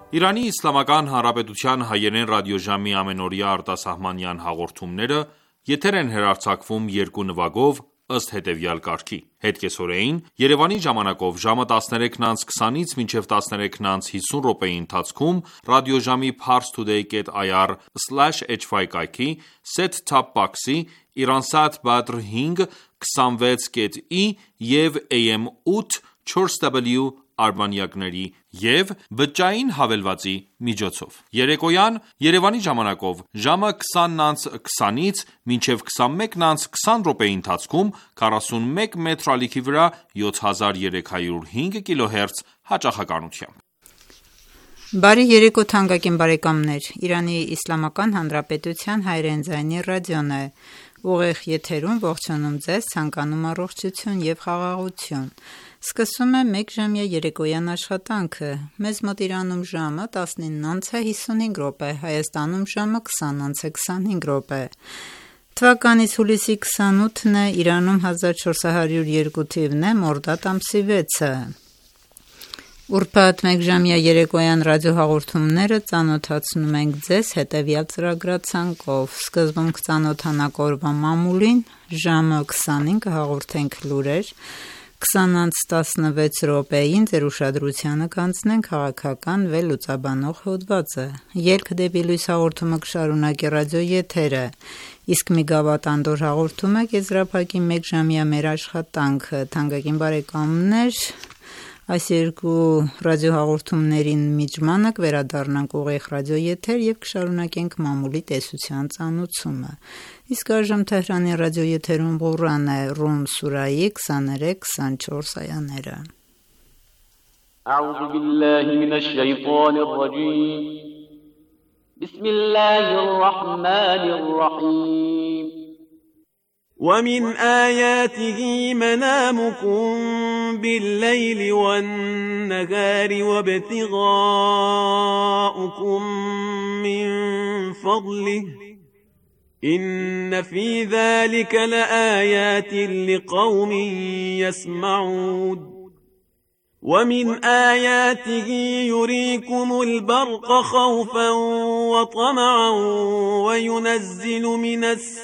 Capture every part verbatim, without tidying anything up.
Իրանի Իսլամական Հանրապետության հայերեն ռադիոժամի ամենօրյա արտասահմանյան հաղորդումները եթեր են հեռարձակվում երկու նվագով ըստ հետևյալ կարգի: Հետկեսօրեին Երևանի ժամանակով ժամը տասներեքն անց քսանից մինչև տասներեքն անց հիսուն րոպեի ընթացքում ռադիոժամի parstoday dot i r slash h y կայքի, set-top box-ի, Iransat Badr հինգ քսանվեց կետ ի և A M ութ չորս W արբանյակների և բջջային հավելվածի միջոցով: Երեկոյան Երևանի ժամանակով ժամը քսանն անց քսանից մինչև քսանմեկն անց քսան րոպեի ընթացքում քառասունմեկ մետր ալիքի վրա յոթ հազար երեք հարյուր հինգ կիլոհերց հաճախականությամբ: Բարի երեկո թանկագին բարեկամներ: Իրանի Իսլամական Հանրապետության հայերեն ձայնի ռադիոն է: Ուղիղ եթերում ողջունում ձեզ, ցանկանում առողջություն և խաղաղություն: Սկսում է մեկժամյա երեկոյան աշխատանքը: Մեզ մոտ Իրանում ժամը տասնինն անց է հիսունհինգ րոպե, Հայաստանում ժամը քսանն անց է քսանհինգ րոպե: Թվականից հուլիսի քսանութն է, Իրանում հազար չորս հարյուր երկու թիվն է, մորդադ ամսի վեցը: Ուրբաթ մեկժամյա երեկոյան ռադիոհաղորդումները ծանոթացնում ենք ձեզ հետևյալ ծրագրացանկով: Սկզբում կծանոթանանք օրվա մամուլին, ժամը քսանին կհաղորդենք լուրեր, քսան անց տասնվեց րոպեին ձեր ուշադրությանը կանցնենք քաղաքական վերլուծաբանող հոդվածը: Ելք դեպի լույս հաղորդումը կշարունակի ռադիոեթերը, իսկ մի գավաթ անդորր հաղորդումը կեզրափակի մեկժամյա մեր աշխատանքը: Թանկագին բարեկամներ, այս երկու ռադիոհաղորդումներին միջմանը կվերադառնանք ուղիղ ռադիոեթեր և կշարունակենք մամուլի տեսության ծանոցումը: Իսկ այժմ Թեհրանի ռադիոեթերում Ղուրան է, Ռում սուրայի քսաներեք քսանչորս այաները: أعوذ بالله من الشيطان الرجيم بسم الله الرحمن الرحيم ومن آياته منامكم بالليل والنهار وابتغاؤكم من فضله إن في ذلك لآيات لقوم يسمعون ومن آياته يريكم البرق خوفا وطمعا وينزل من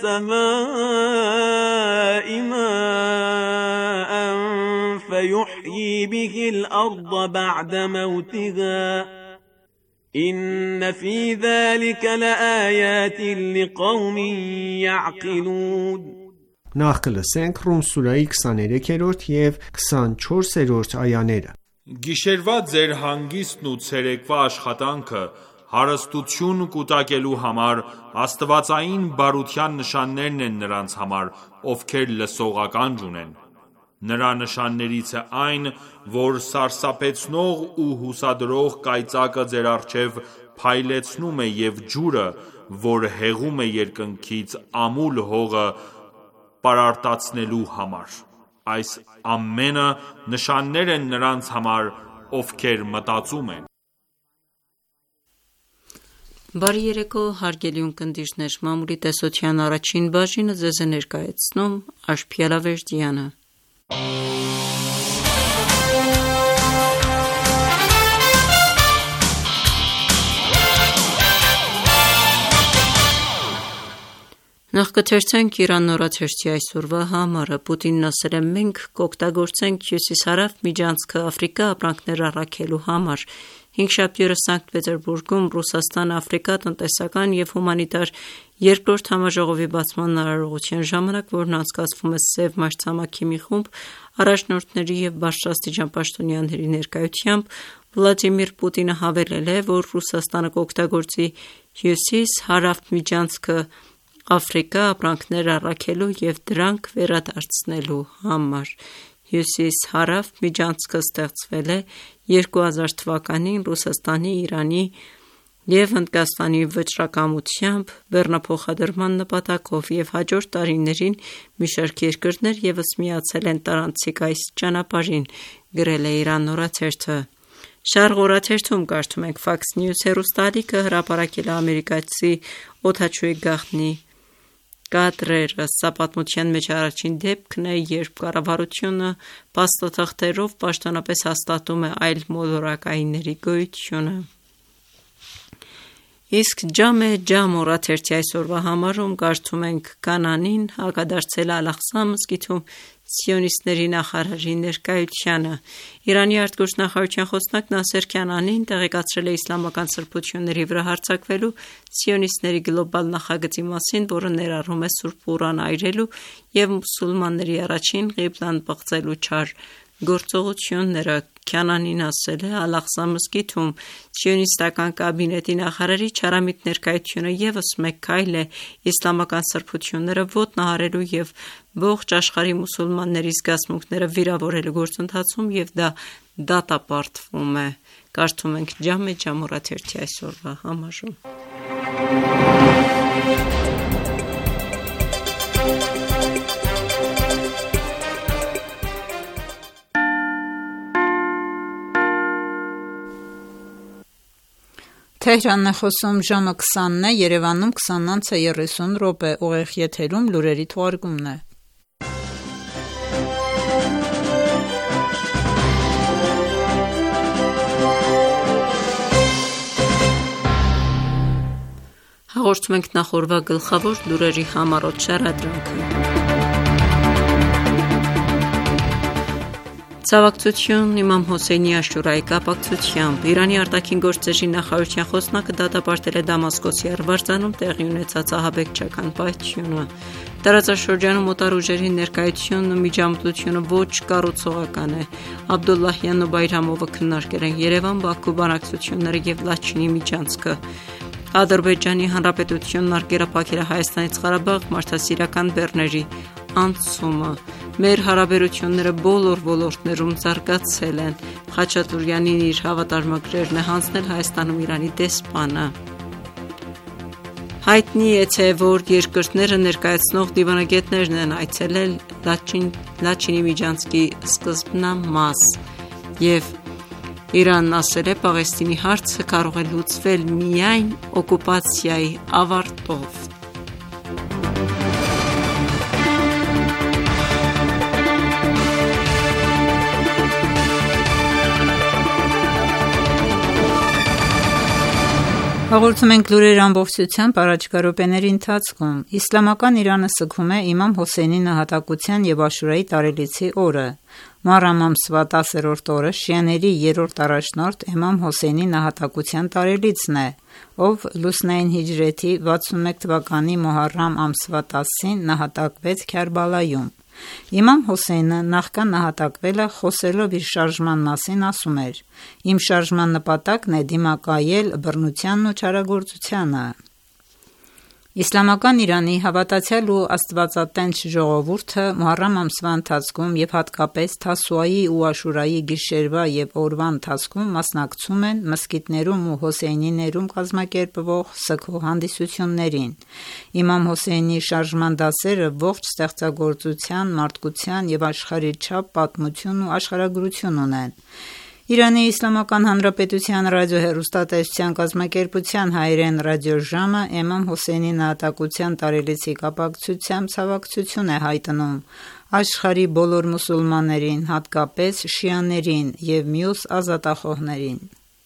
السماء ماء فيحيي به الأرض بعد موتها إن في ذلك لآيات لقوم يعقلون Նախ կլսենք Ռում սուրայի քսաներեքերորդ և քսանչորսերորդ այաները: Գիշերվա ձեր հանգիստն ու ցերեկվա աշխատանքը հարստություն կուտակելու համար աստվածային բարության նշաններն են նրանց համար, ովքեր լսող ականջ ունեն: Նրա նշաններից է այն, որ սարսափեցնող ու հուսադրող կայծակը ձեր առջև փայլեցնում է և ջուրը, որ հեղում է երկնքից ամուլ հողը պարարտացնելու համար: Այս ամենը նշաններ են նրանց համար, ովքեր մտածում են: Բարի երեկո հարգելի ունկնդիրներ, մամուլի տեսության առաջին բաժինը ձեզ է ներկայացնում Աշխի Ալավերդյանը: Նախ կթերթենք Իրան օրաթերթի այսօրվա համարը: Պուտինն ասել է. «Մենք կօգտագործենք հյուսիս-հարավ միջանցքը Աֆրիկա ապրանքներ առաքելու համար»: Հինգշաբթի օրը Սանկտ Պետերբուրգում Ռուսաստան-Աֆրիկա տնտեսական և հումանիտար երկրորդ համաժողովի բացման արարողության ժամանակ, որն անցկացվում է Սև մայրցամաքի մի խումբ առաջնորդների և բարձրաստիճան պաշտոնյաների ներկայությամբ, Վլադիմիր Պուտինը հավելել է, որ Ռուսաստանը կօգտագործի հյուսիս-հարավ միջանցքը Աֆրիկա ապրանքներ առաքելու և դրանք վերադարձնելու համար: Հյուսիս-հարավ միջանցքը ստեղծվել է երկու հազար թվականին Ռուսաստանի, Իրանի և Հնդկաստանի վճռակամությամբ բեռնափոխադրման նպատակով և հաջորդ տարիներին մի շարք երկրներ ևս միացել են տարանցիկ այս ճանապարհին, գրել է Իրան օրաթերթը: Շարղ օրաթերթում կարդում ենք. Fox News հեռուստաալիքը հրապարակել է ամերիկացի օդաչուի գաղտնի կադրերը: Սա պատմության մեջ առաջին դեպքն է, երբ կառավարությունը փաստաթղթերով պաշտոնապես հաստատում է այլ մոլորակայինների գոյությունը: Իսկ Ջամե Ջամ օրաթերթի այսօրվա համարում կարդում ենք Կանանին հակադարձել Ալ-Աղսա մզկիթում սիոնիստների նախարարի ներկայությանը։ Իրանի արտգործնախարարության խոսնակ Նասեր Քանանին տեղեկացրել է իսլամական սրբությունների վրա հարձակվելու սիոնիստների գլոբալ նախագծի մասին, որը ներառում է Սուրբ Ղուրան այրելու և մուսուլմանների առաջին ղիբլան պղծելու չար գործողությունները։ Քանանին ասել է. Ալ-Աղսա մզկիթում սիոնիստական կաբինետի նախարարի չարամիտ ներկայությունը ևս մեկ քայլ է իսլամական սրբությունները ոտնահարելու և ողջ աշխարհի մուսուլմանների զգացմունքները վիրավորելու գործընթացում և դա դատապարտվում է։ Կարդում ենք Ջամե Ջամ օրաթերթի այսօրվա համարում։ Թեհրանն է խոսում ժամը քսանն է, Երևանում քսանն է երեսուն րոպե, ուղիղ եթերում լուրերի թողարկումն է։ Հաղորդում ենք նախորդ գլխավոր լուրերի համառոտ շարադրանքը։ Ցավակցություն Իմամ Հոսեյնի Աշուրայի կապակցությամբ Իրանի արտաքին գործերի նախարարության խոսնակը դատապարտել է Դամասկոսի Արվարձանում տեղի ունեցած ահաբեկչական պայթյունը։ Տարածաշրջանում օտար ուժերի ներկայությունն ու միջամտությունը ոչ կառուցողական է։ Աբդուլլահյանն ու Բայրամովը քննարկել են Երևան-Բաքու բանակցությունները և Լաչինի միջանցքը։ Ադրբեջանի Հանրապետությունն արգելափակել է Հայաստանից Ղարաբաղ մարդասիրական բեռների անցումը։ Մեր հարաբերությունները բոլոր ոլորտներում զարգացել են։ Խաչատուրյանին իր հավատարմագրերն է հանձնել Հայաստանում Իրանի դեսպանը։ Հայտնի է, թե որ երկրները ներկայացնող դիվանագետներն են այցելել Լաչին, Լաչինի միջանցքի սկզբնամաս և Իրանն ասել է, Պաղեստինի հարցը կարող է լուծվել միայն օկուպացիայի ավարտով։ Հաղորդում ենք լուրեր ամբողջությամբ առաջիկա րոպեների ընթացքում։ Իսլամական Իրանը սգում է Իմամ Հոսեյնի նահատակության և Աշուրայի տարելիցի օրը։ Մոհարրամ ամսվա տասերորդ օրը շիաների երրորդ առաջնորդ Իմամ Հոսեյնի նահատակության տարելիցն է, ով լուսնային հիջրեթի վաթսունմեկ թվականի Մոհարրամ ամսվա տասին նահատակվեց Քարբալայում։ Իմամ Հոսեյնը նախքան նահատակվելը խոսելով իր շարժման մասին ասում էր. «Իմ շարժման նպատակն է դիմակայել բռնությանն ու չարագործությանը»։ Իսլամական Իրանի հավատացյալ ու աստվածատենչ ժողովուրդը Մոհարրամ ամսվա ընթացքում և հատկապես Թասուայի ու Աշուրայի գիշերվա և օրվա ընթացքում մասնակցում են մզկիթներում ու հոսեյնիներում կազմակերպվող սգո հանդիսություններին։ Իմամ Հոսեյնի շարժման դասերը ողջ ստեղծագործության, մարդկության և աշխարհիչափ պատմություն ու աշխարհագրություն ունեն։ Իրանի Իսլամական Հանրապետության ռադիոհեռուստատեսության կազմակերպության հայերեն ռադիոժամը Իմամ Հոսեյնի նահատակության տարելիցի կապակցությամբ ցավակցություն է հայտնում աշխարհի բոլոր մուսուլմաններին, հատկապես շիաներին և մյուս ազատախոհներին։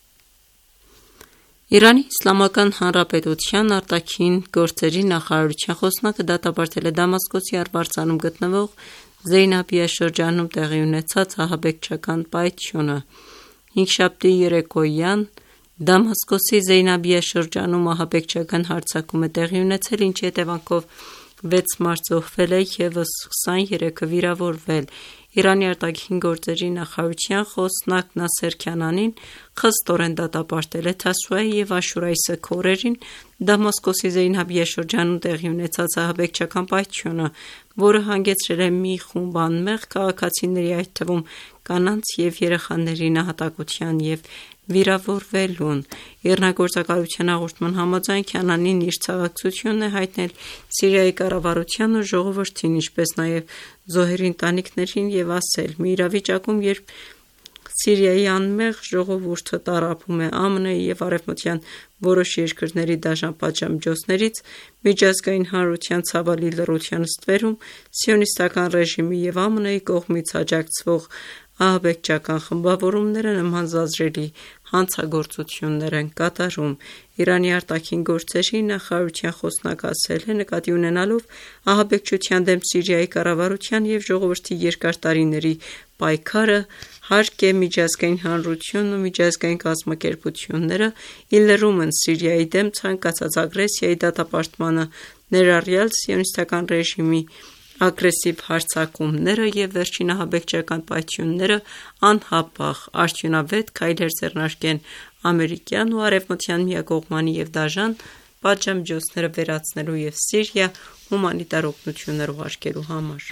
Իրանի Իսլամական Հանրապետության արտաքին գործերի նախարարության խոսնակը դատապարտել է Դամասկոսի Արվարձանում գտնվող Զեյնաբիա շրջանում տեղի ունեցած ահաբեկչական պայթյունը։ Հինգշաբթի երեկոյան Դամասկոսի Զեյնաբիա շրջանում ահաբեկչական հարձակում է տեղի ունեցել, ինչի հետևանքով վեց մարդ զոհվել է ևս քսաներեքը վիրավորվել։ Իրանի արտաքին գործերի նախարարության խոսնակ Նասեր Քանանին խստորեն դատապարտել է Թասուայի և Աշուրայի սգ օրերին Դամասկոսի Զեյնաբիա շրջանում տեղի ունեցած ահաբեկչական պայթյունը, որը հանգեցրել է մի խումբ անմեղ քաղաքացիների, այդ թվում կանանց և երեխաների նահատակության և վիրավորվելուն։ Իռնագործակալության հաղորդման համաձայն Քանանին իր ցավակցությունն է հայտնել Սիրիայի կառավարությանն ու ժողովրդին, ինչպես նաև զոհերի ընտանիքներին և ասել. «Մի իրավիճակում, երբ Սիրիայի անմեղ ժողովուրդը տառապում է ԱՄՆ-ի և արևմտյան որոշ երկրների դաժան պատժամիջոցներից, միջազգային հանրության ցավալի լռության ստվերում, սիոնիստական ռեժիմի և ԱՄՆ-ի կողմից աջակցվող ահաբեկչական խմբավորումները նման զազրելի հանցագործություններ են կատարում։ Իրանի արտաքին գործերի նախարարության խոսնակ ասել է, նկատի ունենալով ահաբեկչության դեմ Սիրիայի կառավարության և ժողովրդի երկար տարիների պայքարը, հարկ է միջազգային հանրությունն ու միջազգային կազմակերպությունները ի լրումն Սիրիայի դեմ ցանկացած ագրեսիայի դատապարտմանը, ներառյալ սիոնիստական ռեժիմի ագրեսիվ հարձակումները և վերջին ահաբեկչական պայթյունները, անհապաղ արդյունավետ քայլեր ձեռնարկեն ամերիկյան ու արևմտյան միակողմանի և դաժան պատժամիջոցները վերացնելու և Սիրիա հումանիտար օգնություններ ուղարկելու համար։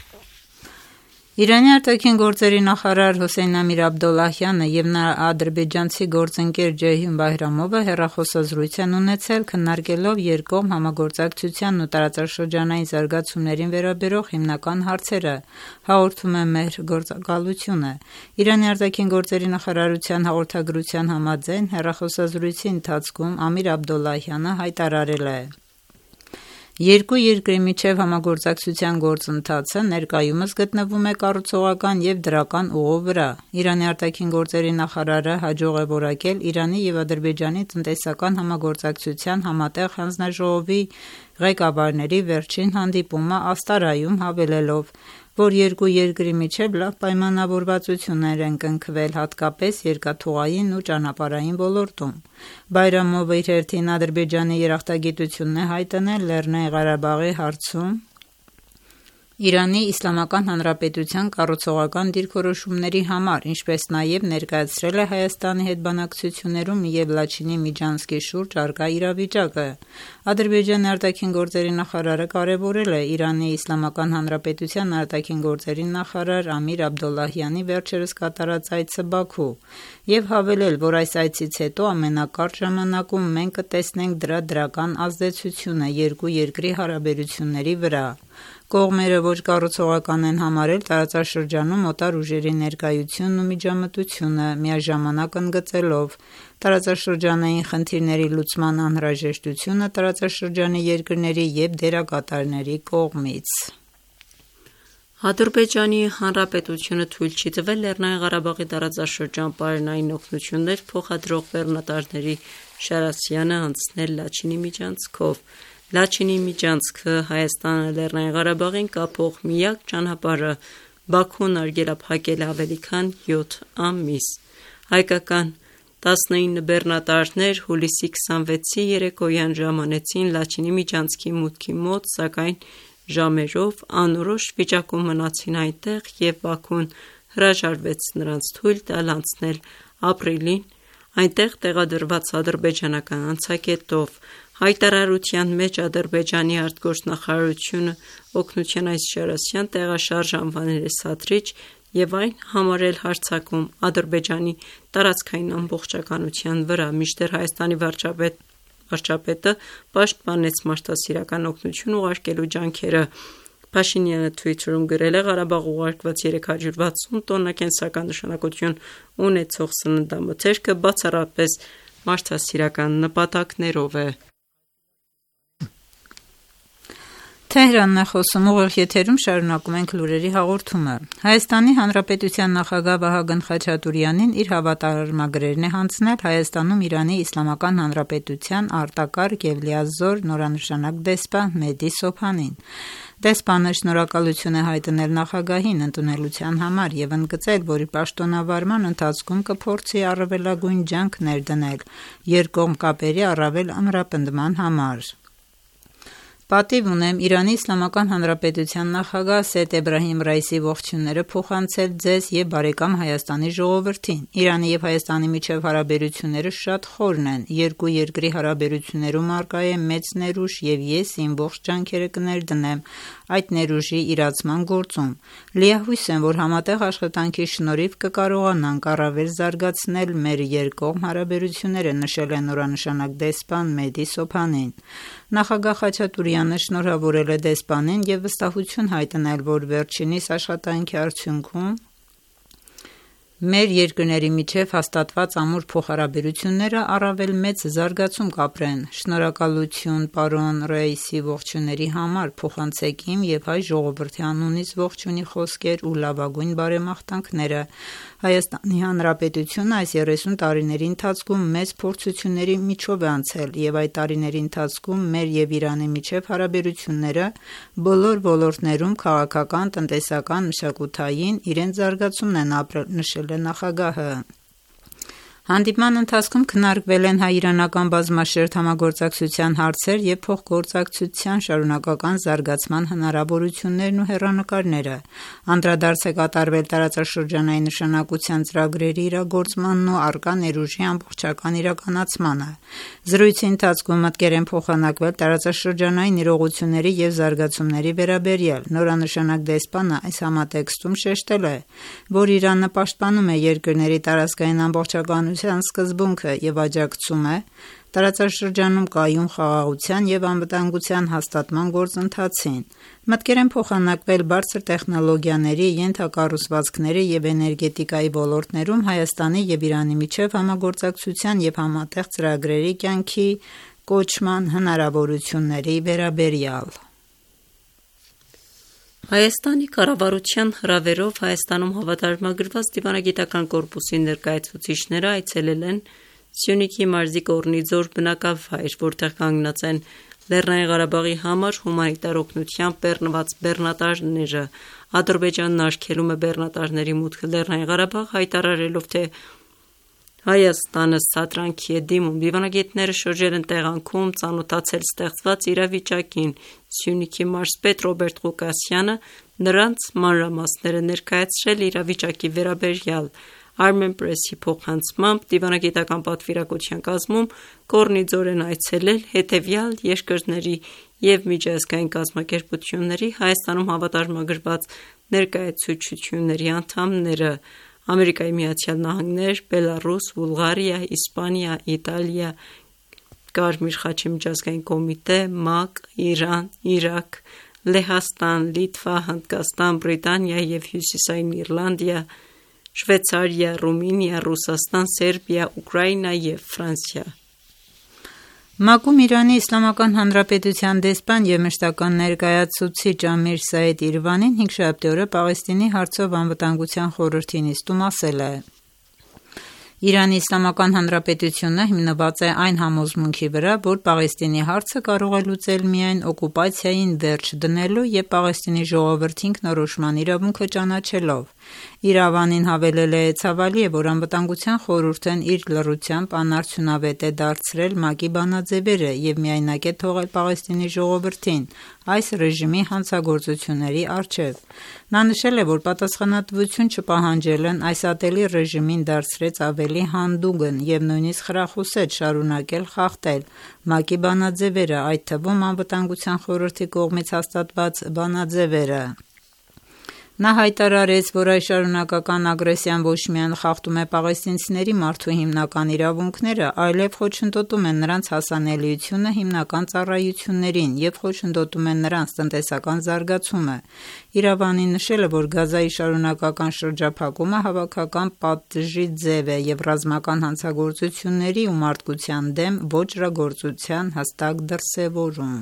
Իրանի արտաքին գործերի նախարար Հոսեյն Ամիր Աբդոլլահյանը և նրա ադրբեջանցի գործընկեր Ջեյհուն Բայրամովը հեռախոսազրույց են ունեցել, քննարկելով երկկողմ համագործակցությանն ու տարածաշրջանային զարգացումներին վերաբերող հիմնական հարցերը, հաղորդում է մեր գործակալությունը։ Իրանի արտաքին գործերի նախարարության հաղորդագրության համաձայն հեռախոսազրույցի ընթացքում Ամիր Աբդոլլահյանը հայտարարել է. Երկու երկրի միջև համագործակցության գործընթացը ներկայումս գտնվում է կառուցողական և դրական ուղու վրա։ Իրանի արտաքին գործերի նախարարը հաջող է որակել Իրանի և Ադրբեջանի տնտեսական համագործակցության համատեղ հանձնաժողովի ղեկավարների վերջին հանդիպումը Աստարայում, հավելելով, որ երկու երկրի միջև լավ պայմանավորվածություններ են կնքվել, հատկապես երկաթուղային ու ճանապարհային ոլորտում։ Բայրամովը իր հերթին Ադրբեջանի երախտագիտությունն է հայտնել Լեռնային Ղարաբաղի հարցում Իրանի Իսլամական Հանրապետության կառուցողական դիրքորոշումների համար, ինչպես նաև ներկայացրել է Հայաստանի հետ բանակցություններում և Լաչինի Միջանցքի շուրջ առկա իրավիճակը։ Ադրբեջանի արտաքին գործերի նախարարը կարևորել է Իրանի Իսլամական Հանրապետության արտաքին գործերի նախարար Ամիր Աբդոլլահյանի վերջերս կատարած այցը Բաքու և հավելել, որ այս այցից հետո ամենակարճ ժամանակում մենք կտեսնենք դրա դրական ազդեցությունը երկու երկրի հարաբերությունների վրա։ Կողմերը ոչ կառուցողական են համարել տարածաշրջանում օտար ուժերի ներկայությունն ու միջամտությունը, միաժամանակ ընդգծելով տարածաշրջանային խնդիրների լուծման անհրաժեշտությունը տարածաշրջանի երկրների և դերակատարների կողմից։ Ադրբեջանի Հանրապետությունը թույլ չի տվել Լեռնային Ղարաբաղի տարածաշրջան պարենային օգնություններ փոխադրող բեռնատարների շարասյանը անցնել Լաչինի միջանցքով։ Լաչինի միջանցքը Հայաստանը Լեռնային Ղարաբաղին կապող միակ ճանապարհը Բաքուն արգելափակել է ավելի քան յոթ ամիս։ Հայկական տասնինը բեռնատարներ հուլիսի քսանվեցի երեկոյան ժամանեցին Լաչինի միջանցքի մուտքի մոտ, սակայն ժամերով անորոշ վիճակում մնացին այնտեղ և Բաքուն հրաժարվեց նրանց թույլ տալ անցնել ապրիլին այնտեղ տեղադրված ադրբեջանական անցակետով։ Հայտարարության մեջ Ադրբեջանի արտգործնախարարությունը օգնության այս շարասյան տեղաշարժ անվանել է սադրիչ և այն համարել հարձակում Ադրբեջանի տարածքային ամբողջականության վրա, մինչդեռ Հայաստանի վարչապետը պաշտպանեց մարդասիրական օգնություն ուղարկելու ջանքերը։ Փաշինյանը Twitter-ում գրել է. «Ղարաբաղ ուղարկված երեք հարյուր վաթսուն տոննա կենսական նշանակություն ունեցող սննդամթերքը բացառապես մարդասիրական նպատակներով է»։ Թեհրանն է խոսում, ուղիղ եթերում շարունակում ենք լուրերի հաղորդումը։ Հայաստանի Հանրապետության նախագահ Վահագն Խաչատուրյանին իր հավատարմագրերն է հանձնել Հայաստանում Իրանի Իսլամական Հանրապետության արտակարգ և լիազոր նորանշանակ դեսպան Մեհդի Սոբհանին։ Դեսպանը շնորհակալություն է հայտնել նախագահին ընդունելության համար և ընդգծել, որ իր պաշտոնավարման ընթացքում կփորձի առավելագույն ջանք ներդնել երկկողմ կապերի առավել ամրապնդման համար։ Պատիվ ունեմ Իրանի Իսլամական Հանրապետության նախագահ Սեյեդ Էբրահիմ Ռայիսի ողջույնները փոխանցել ձեզ և բարեկամ Հայաստանի ժողովրդին։ Իրանի և Հայաստանի միջև հարաբերությունները շատ խորն են, երկու երկրի հարաբերություններում առկա է մեծ ներուժ և ես իմ ողջ ջանքերը կներդնեմ այդ ներուժի իրացման գործում։ Լիահույս եմ, որ համատեղ աշխատանքի շնորհիվ կկարողանանք առավել զարգացնել մեր երկկողմ հարաբերությունները, նշել է նորանշանակ դեսպան Մեհդի Սոբհանին։ Նախագահ Խաչատուրյանը շնորհավորել է դեսպանին և վստահություն հայտնել, որ վերջինիս աշխատանքի արդյունքում մեր երկրների միջև հաստատված ամուր փոխհարաբերությունները առավել մեծ զարգացում կապրեն։ Շնորհակալություն պարոն Ռայիսի ողջույնների համար, փոխանցեք իմ և հայ ժողովրդի անունից ողջույնի խոսքեր ու լավագույն բարեմաղթանքները։ Հայաստանի Հանրապետությունը այս երեսուն տարիների ընթացքում մեծ փորձությունների միջով է անցել եւ այդ տարիների ընթացքում մեր եւ Իրանի միջև հարաբերությունները բոլոր ոլորտներում քաղաքական, տնտեսական, մշակութային իրենց զարգացումն են ապրել, նշել է նախագահը։ Հանդիպման ընթացքում քննարկվել են հայ-իրանական բազմաշերտ համագործակցության հարցեր եւ փոխգործակցության շարունակական զարգացման հնարավորություններն ու հեռանկարները։ Անդրադարձ է կատարվել տարածաշրջանային նշանակության ծրագրերի իրագործմանն ու առկա ներուժի ամբողջական իրականացմանը։ Զրույցի ընթացքում մտքեր են փոխանակվել տարածաշրջանային իրողությունների եւ զարգացումների վերաբերյալ։ Նորանշանակ դեսպանը այս համատեքստում շեշտել է, որ Իրանը պաշտպանում է երկրների տարածքային ամբողջականությունը սկզբունքը եւ աջակցում է տարածաշրջանում կայուն խաղաղության եւ անվտանգության հաստատման գործընթացին։ Մտքեր են փոխանակվել բարձր տեխնոլոգիաների, ենթակառուցվածքների եւ էներգետիկայի ոլորտներում Հայաստանի եւ Իրանի միջև համագործակցության եւ համատեղ ծրագրերի կյանքի կոչման հնարավորությունների վերաբերյալ։ Հայաստանի կառավարության հրավերով Հայաստանում հավատարմագրված դիվանագիտական կորպուսի ներկայացուցիչները այցելել են Սյունիքի մարզի Կորնիձոր բնակավայր, որտեղ կանգնած են Լեռնային Ղարաբաղի համար հումանիտար օգնությամբ բեռնված բեռնատարները։ Ադրբեջանն արգելում է բեռնատարների մուտքը Լեռնային Ղարաբաղ, հայտարարելով, թե Հայաստանը սադրանքի է դիմում։ Դիվանագետները շրջել են տեղանքում, ծանոթացել ստեղծված իրավիճակին։ Սյունիքի մարզպետ Ռոբերտ Ղուկասյանը նրանց մանրամասները ներկայացրել իրավիճակի վերաբերյալ։ Armenpress-ի փոխանցմամբ դիվանագիտական պատվիրակության կազմում Կորնիձոր են այցելել հետևյալ երկրների եւ միջազգային կազմակերպությունների Հայաստանում հավատարմագրված ներկայացուցչությունների անդամները՝ Ամերիկայի Միացյալ Նահանգներ, Բելարուս, Բուլղարիա, Իսպանիա, Իտալիա, Կարմիր խաչի միջազգային կոմիտե, ՄԱԿ, Իրան, Իրաք, Լեհաստան, Լիտվա, Հնդկաստան, Բրիտանիա եւ Հյուսիսային Իռլանդիա, Շվեյցարիա, Ռումինիա, Ռուսաստան, Սերբիա, Ուկրաինա եւ Ֆրանսիա։ ՄԱԿ-ում Իրանի Իսլամական Հանրապետության դեսպան եւ մշտական ներկայացուցիչ Ամիր Սայեդ Իրվանին հինգշաբթի օրը Պաղեստինի հարցով անվտանգության խորհրդի նիստում ասել է. Իրանի Իսլամական Հանրապետությունը հիմնված է այն համոզմունքի վրա, որ Պաղեստինի հարցը կարող է լուծել միայն օկուպացիային վերջ դնելու եւ Պաղեստինի ժողովրդի ինքնորոշման իրավունքը ճանաչելով։ Իրավանին հավելել է ցավալի է, որ անվտանգության խորհուրդն իր լռությամբ անարդյունավետ է դարձրել ՄԱԿ-ի բանաձևերը եւ միայնակ է թողել Պաղեստինի ժողովրդին այս ռեժիմի հանցագործությունների առջեւ։ Նա նշել է, որ պատասխանատվություն չպահանջելն այս ատելի ռեժիմին դարձրեց ավելի հանդուգն եւ նույնիսկ խրախուսեց շարունակել խախտել ՄԱԿ-ի բանաձևերը, այդ թվում անվտանգության խորհրդի կողմից հաստատված բանաձևերը։ Նա հայտարարեց, որ այս շարունակական ագրեսիան ոչ միայն խախտում է պաղեստինցիների մարդու հիմնական իրավունքները, այլև խոչընդոտում է նրանց հասանելիությունը հիմնական ծառայություններին եւ խոչընդոտում է նրանց տնտեսական զարգացումը։ Իրավանին նշել է, որ Գազայի շարունակական շրջափակումը հավաքական պատժի ձև է եւ ռազմական հանցագործությունների ու մարդկության դեմ ոճրագործության հստակ դրսեւորում։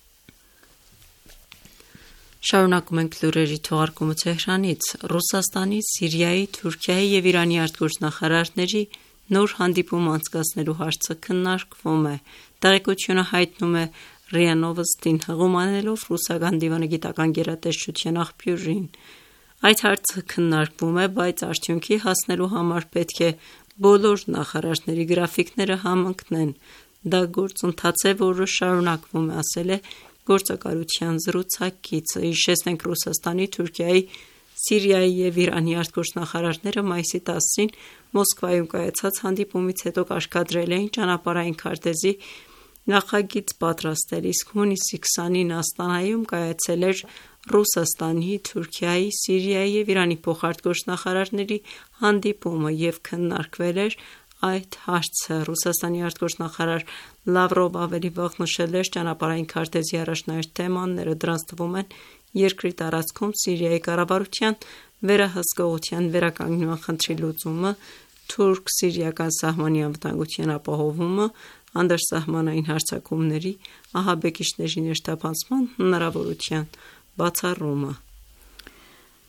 Շարունակում ենք լուրերի թողարկումը Թեհրանից։ Ռուսաստանի, Սիրիայի, Թուրքիայի եւ Իրանի արտգործնախարարների նոր հանդիպում անցկացնելու հարցը քննարկվում է։ Տեղեկությունը հայտնում է ՌԻԱ Նովոստին հղում անելով ռուսական դիվանագիտական գերատեսչության աղբյուրին։ Այդ հարցը քննարկվում է, բայց արդյունքի հասնելու համար պետք է բոլոր նախարարների գրաֆիկները համընկնեն։ Դա գործընթաց է, որը շարունակվում է, ասել է գործակալության զրուցակիցը։ Հիշեցնենք, Ռուսաստանի, Թուրքիայի, Սիրիայի եւ Իրանի արտգործնախարարները մայիսի տասին Մոսկվայում կայացած հանդիպումից հետո կարգադրել էին ճանապարհային քարտեզի նախագիծ պատրաստել, իսկ հունիսի քսանին Աստանայում կայացել էր Ռուսաստանի, Թուրքիայի, Սիրիայի եւ Իրանի փոխարտգործնախարարների հանդիպումը եւ քննարկվել էր այդ հարցը։ Ռուսաստանի արտգործնախարար Լավրով ավելի վաղ նշել էր ճանապարհային քարտեզի առաջնահերթ թեմաները, դրանց թվում են երկրի տարածքում Սիրիայի կառավարության վերահսկողության վերականգնման խնդրի լուծումը, թուրք-սիրիական սահմանի անվտանգության ապահովումը, անդրսահմանային հարձակումների, ահաբեկիչների ներթափանցման հնարավորության բացառումը։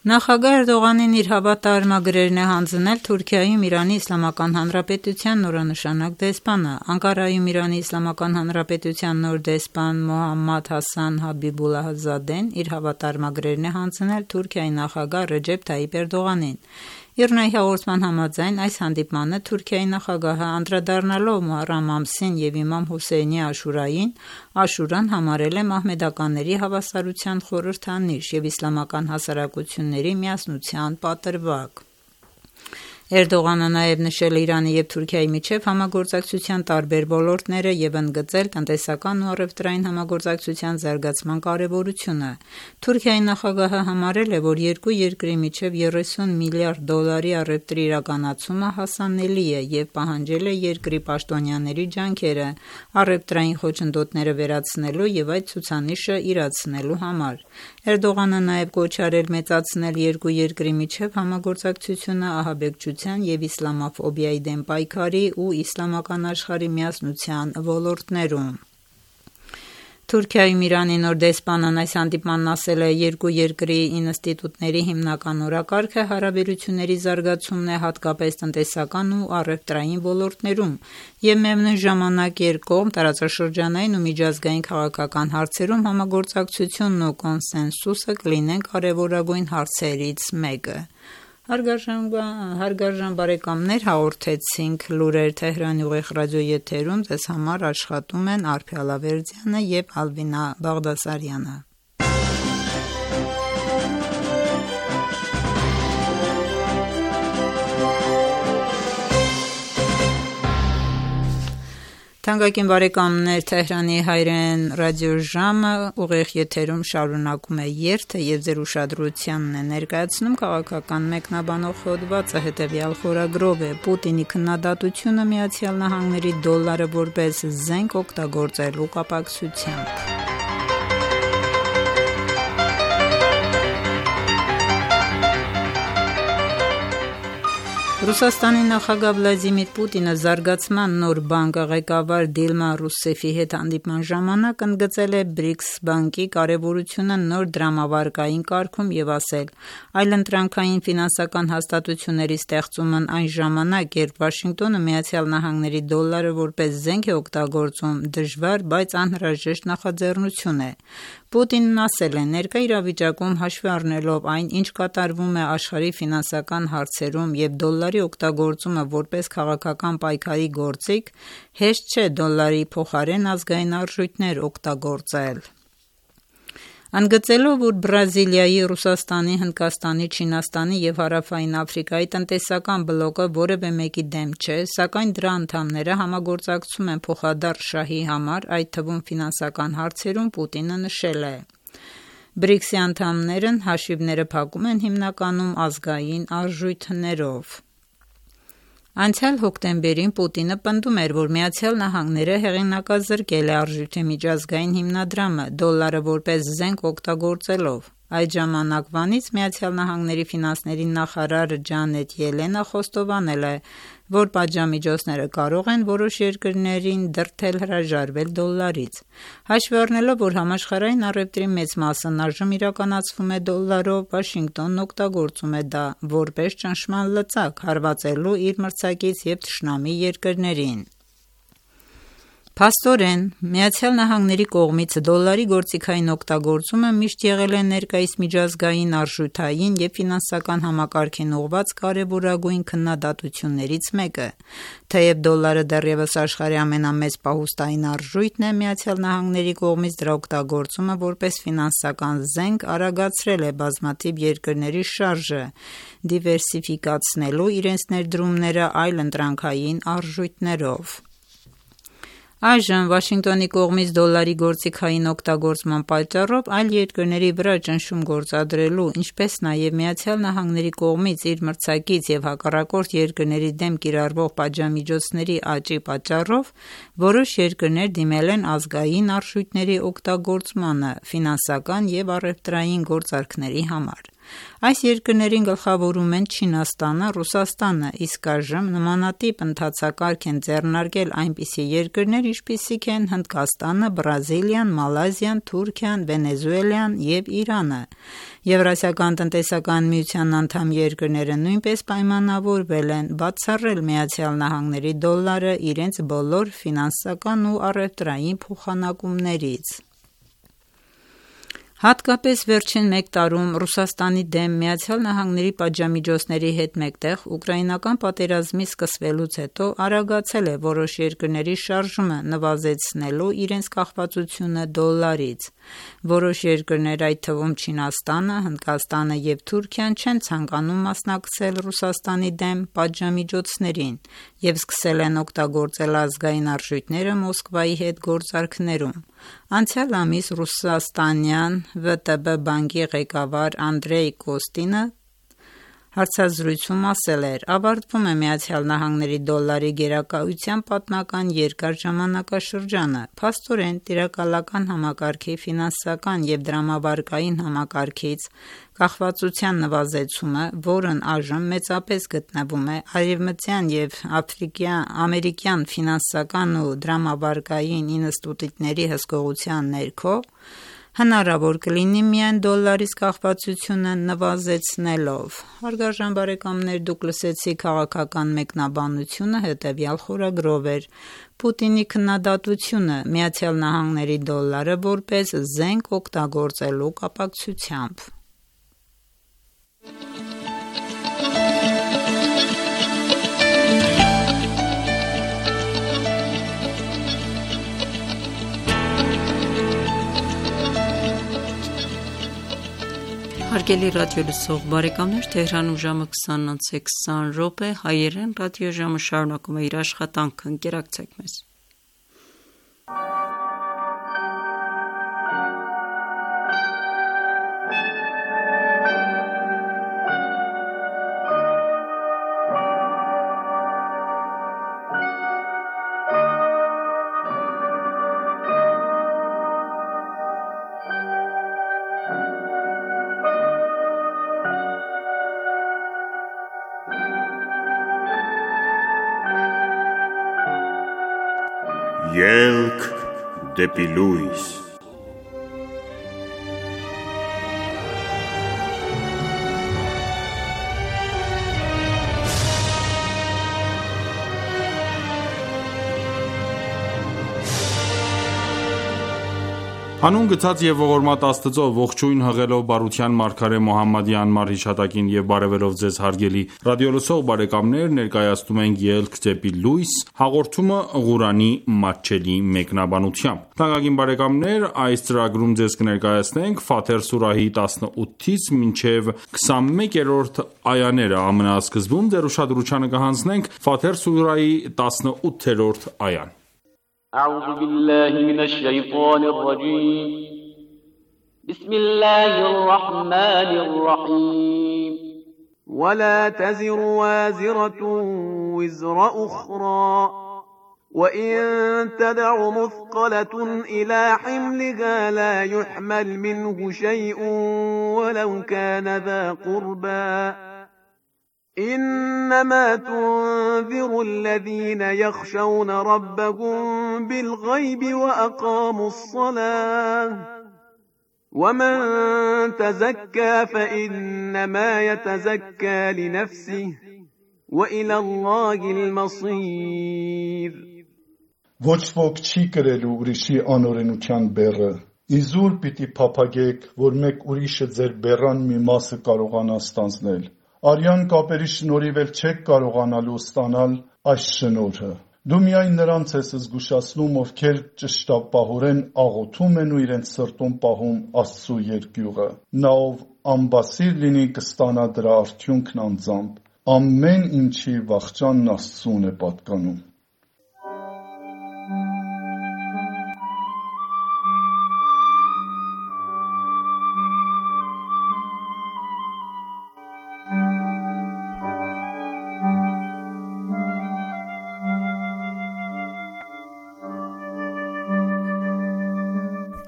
Նախագահ Էրդողանին իր հավատարմագրերն է հանձնել Թուրքիայում Իրանի Իսլամական Հանրապետության նորանշանակ դեսպանը։ Անկարայում Իրանի Իսլամական Հանրապետության նոր դեսպան Մոհամմադ Հասան Հաբիբուլլահզադեն իր հավատարմագրերն է հանձնել Թուրքիայի նախագահ Ռեջեփ Թայիպ Էրդողանին։ ԻՌՆԱ-ի հաղորդման համաձայն այս հանդիպմանը Թուրքիայի նախագահը անդրադառնալով Մոհարրամ ամսին և Իմամ Հոսեյնի Աշուրային, Աշուրան համարել է մահմեդականների հավասարության խորհրդանիշ և իսլամական հասարակությունների միասնության պատրվակ։ Էրդողանը նաև նշել է Իրանի և Թուրքիայի միջև համագործակցության տարբեր ոլորտները և ընդգծել տնտեսական ու առևտրային համագործակցության զարգացման կարևորությունը։ Թուրքիայի նախագահը համարել է, որ երկու երկրի միջև երեսուն միլիարդ դոլարի առևտրի իրականացումը հասանելի է և պահանջել է երկրի պաշտոնյաների ջանքերը առևտրային խոչընդոտները վերացնելու և այդ ցուցանիշը իրացնելու համար։ Էրդողանը նաև կոչ արել մեծացնել երկու երկրի միջև համագործակցությունը ահաբեկչության և իսլամաֆոբիայի դեմ պայքարի ու իսլամական աշխարհի միասնության ոլորտներում։ Թուրքիայում Իրանի նոր դեսպանն այս հանդիպմանն ասել է. երկու երկրի ինստիտուտների հիմնական օրակարգը հարաբերությունների զարգացումն է հատկապես տնտեսական ու առևտրային ոլորտներում և միևնույն ժամանակ երկկողմ տարածաշրջանային ու միջազգային քաղաքական հարցերում համագործակցությունն ու կոնսենսուսը կլինեն կարևորագույն հարցերից մեկը։ Հարգարժան բարեկամներ, հաղորդեցինք լուրեր Թեհրանի ուղիղ ռադիոեթերում, ձեզ համար աշխատում են Արփի Ալավերդյանը և Ալվինա Բաղդասարյանը։ Թանկագին բարեկամներ, Թեհրանի հայրեն ռադիոժամը ուղիղ եթերում շարունակում է երթը և ձեր ուշադրությանն է ներկայացնում քաղաքական մեկնաբանող հոդվածը հետևյալ խորագրով է. Պուտինի քննադատությունը Միացյալ Նահանգների դոլարը որպես զենք օգտագործելու կապակցությամբ։ Ռուսաստանի նախագահ Վլադիմիր Պուտինը զարգացման նոր բանկը ղեկավար Դիլմա Ռուսեֆի հետ հանդիպման ժամանակ ընդգծել է բրիքս բանկի կարևորությունը նոր դրամավարկային կարգում և ասել. այլընտրանքային ֆինանսական հաստատությունների ստեղծումն այն ժամանակ, երբ Վաշինգտոնը Միացյալ Նահանգների դոլարը որպես զենք է օգտագործում, դժվար, բայց անհրաժեշտ նախաձեռնություն է։ Պուտինն ասել է. ներկա իրավիճակում հաշվի առնելով այն, ինչ կատարվում է աշխարհի ֆինանսական հարցերում և դոլարի օգտագործումը որպես քաղաքական պայքարի գործիք, հեշտ չէ դոլարի փոխարեն ազգային արժույթներ օգտագործել։ Ընդգծելով, որ Բրազիլիայի, Ռուսաստանի, Հնդկաստանի, Չինաստանի և Հարավային Աֆրիկայի տնտեսական բլոկը որևէ մեկի դեմ չէ, սակայն դրա անդամները համագործակցում են փոխադարձ շահի համար, այդ թվում ֆինանսական հարցերում, Պուտինը նշել է. բրիքսի անդամներն հաշիվները փակում են հիմնականում ազգային արժույթներով։ Անցյալ հոկտեմբերին Պուտինը պնդում էր, որ Միացյալ Նահանգները հեղինակազրկել է արժույթի միջազգային հիմնադրամը դոլարը որպես զենք օգտագործելով։ Այդ ժամանակվանից Միացյալ Նահանգների ֆինանսների նախարար Ջանեթ Ելենը խոստովանել է, որ պատժամիջոցները կարող են որոշ երկրներին դրդել հրաժարվել դոլարից։ Հաշվի առնելով, որ համաշխարհային առևտրի մեծ մասն այժմ իրականացվում է դոլարով, Վաշինգտոնն օգտագործում է դա որպես ճնշման լծակ հարվածելու իր մրցակից և թշնամի երկրներին։ Փաստորեն, Միացյալ Նահանգների կողմից դոլարի գործիքային օգտագործումը միշտ եղել է ներկայիս միջազգային արժութային և ֆինանսական համակարգին ուղղված կարևորագույն քննադատություններից մեկը։ Թեև դոլարը դեռևս աշխարհի ամենամեծ պահուստային արժույթն է, Միացյալ Նահանգների կողմից դրա օգտագործումը որպես ֆինանսական զենք արագացրել է բազմաթիվ երկրների շարժը, դիվերսիֆիկացնելու իրենց ներդրումները այլընտրանքային արժույթներով։ Այժմ Վաշինգտոնի կողմից դոլարի գործիքային օգտագործման պատճառով այլ երկրների վրա ճնշում գործադրելու, ինչպես նաև Միացյալ Նահանգների կողմից իր մրցակից և հակառակորդ երկրների դեմ կիրառվող պատժամիջոցների աճի պատճառով որոշ երկրներ դիմել են ազգային արժույթների օգտագործմանը ֆինանսական և առևտրային գործարքների համար։ Այս երկրներին գլխավորում են Չինաստանը, Ռուսաստանը, իսկ այժմ նմանատիպ ընթացակարգ են ձեռնարկել այնպիսի երկրներ, ինչպիսիք են Հնդկաստանը, Բրազիլիան, Մալազիան, Թուրքիան, Վենեսուելան և Իրանը։ Եվրասիական տնտեսական միության անդամ երկրները նույնպես պայմանավորվել են բացառել Միացյալ Նահանգների դոլարը իրենց բոլոր ֆինանսական ու առևտրային փոխանակումներից։ Հատկապես վերջին մեկ տարում Ռուսաստանի դեմ Միացյալ Նահանգների պատժամիջոցների հետ մեկտեղ ուկրաինական պատերազմի սկսվելուց հետո արագացել է որոշ երկրների շարժումը նվազեցնելու իրենց կախվածությունը դոլարից։ Որոշ երկրներ, այդ թվում Չինաստանը, Հնդկաստանը և Թուրքիան չեն ցանկանում մասնակցել Ռուսաստանի դեմ պատժամիջոցներին և սկսել են օգտագործել ազգային արժույթները Մոսկվայի հետ գործարքներում։ Անցյալ ամիս ռուսաստանյան վը տե բը բանկի ղեկավար Անդրեյ Կոստինը հարցազրույցում ասել էր. «Ավարտվում է Միացյալ Նահանգների դոլարի գերակայության պատմական երկար ժամանակաշրջանը։ Փաստորեն, տիրակալական համակարգի ֆինանսական և դրամավարկային համակարգից կախվածության նվազեցումը, որն այժմ մեծապես գտնվում է արևմտյան և ամերիկյան ֆինանսական ու դրամավարկային ինստիտուտների հսկողության ներքո, հնարավոր կլինի միայն դոլարից կախվածությունը նվազեցնելով»։ Հարգարժան բարեկամներ, դուք լսեցիք քաղաքական մեկնաբանությունը, հետևյալ խորագրով էր. Պուտինի քննադատությունը Միացյալ Նահանգների դոլարը որպես զենք օգտագործելու կապակցությամբ։ Հարգելի ռադիոլսող բարեկամներ, Թեհրանում ժամը քսանն անց է քսան րոպե, հայերեն ռադիոժամը շարունակում է իր աշխատանքը, ընկերակցեք մեզ։ Ելք դեպի լույս։ Հանուն գցած և ողորմած Աստծո, ողջույն հղելով բարության մարգարե Մոհամմադի անմար հիշատակին և բարևելով ձեզ հարգելի ռադիոլսող բարեկամներ, ներկայացնում ենք «Ելք դեպի լույս» հաղորդումը Ղուրանի մատչելի մեկնաբանությամբ։ Թանկագին բարեկամներ, այս ծրագրում ձեզ կներկայացնենք Ֆաթեր սուրահի տասնութից մինչև քսանմեկերորդ այաները։ Ամենասկզբում ձեր ուշադրությանը կհանձնենք Ֆաթեր սուրահի տասնութերորդ այան։ أعوذ بالله من الشيطان الرجيم بسم الله الرحمن الرحيم ولا تزر وازرة وزر أخرى وإن تدع مثقلة إلى حملها لا يحمل منه شيء ولو كان ذا قربى إنما تنذر الذين يخشون ربهم بالغيب وأقاموا الصلاة ومن تزكى فإنما يتزكى لنفسه وإلى الله المصير Ոչ ոք չի կրելու ուրիշի անօրենության բեռը։ Իզուր պիտի փափագեք, որ մեկ ուրիշը ձեր բեռան մի մասը կարողանա ստանձնել։ Արյան կապերի շնորհիվ էլ չեք կարողանալու ստանալ այս շնորհը։ Դու միայն նրանց ես զգուշացնում, ովքեր ճշտապահորեն աղոթում են ու իրենց սրտում պահում Աստծու երկյուղը։ Նա ով անբասիր լինի կստանա դրա արդյունքն անձամբ։ Ամեն ինչի վախճանն Աստծուն է պատկանում։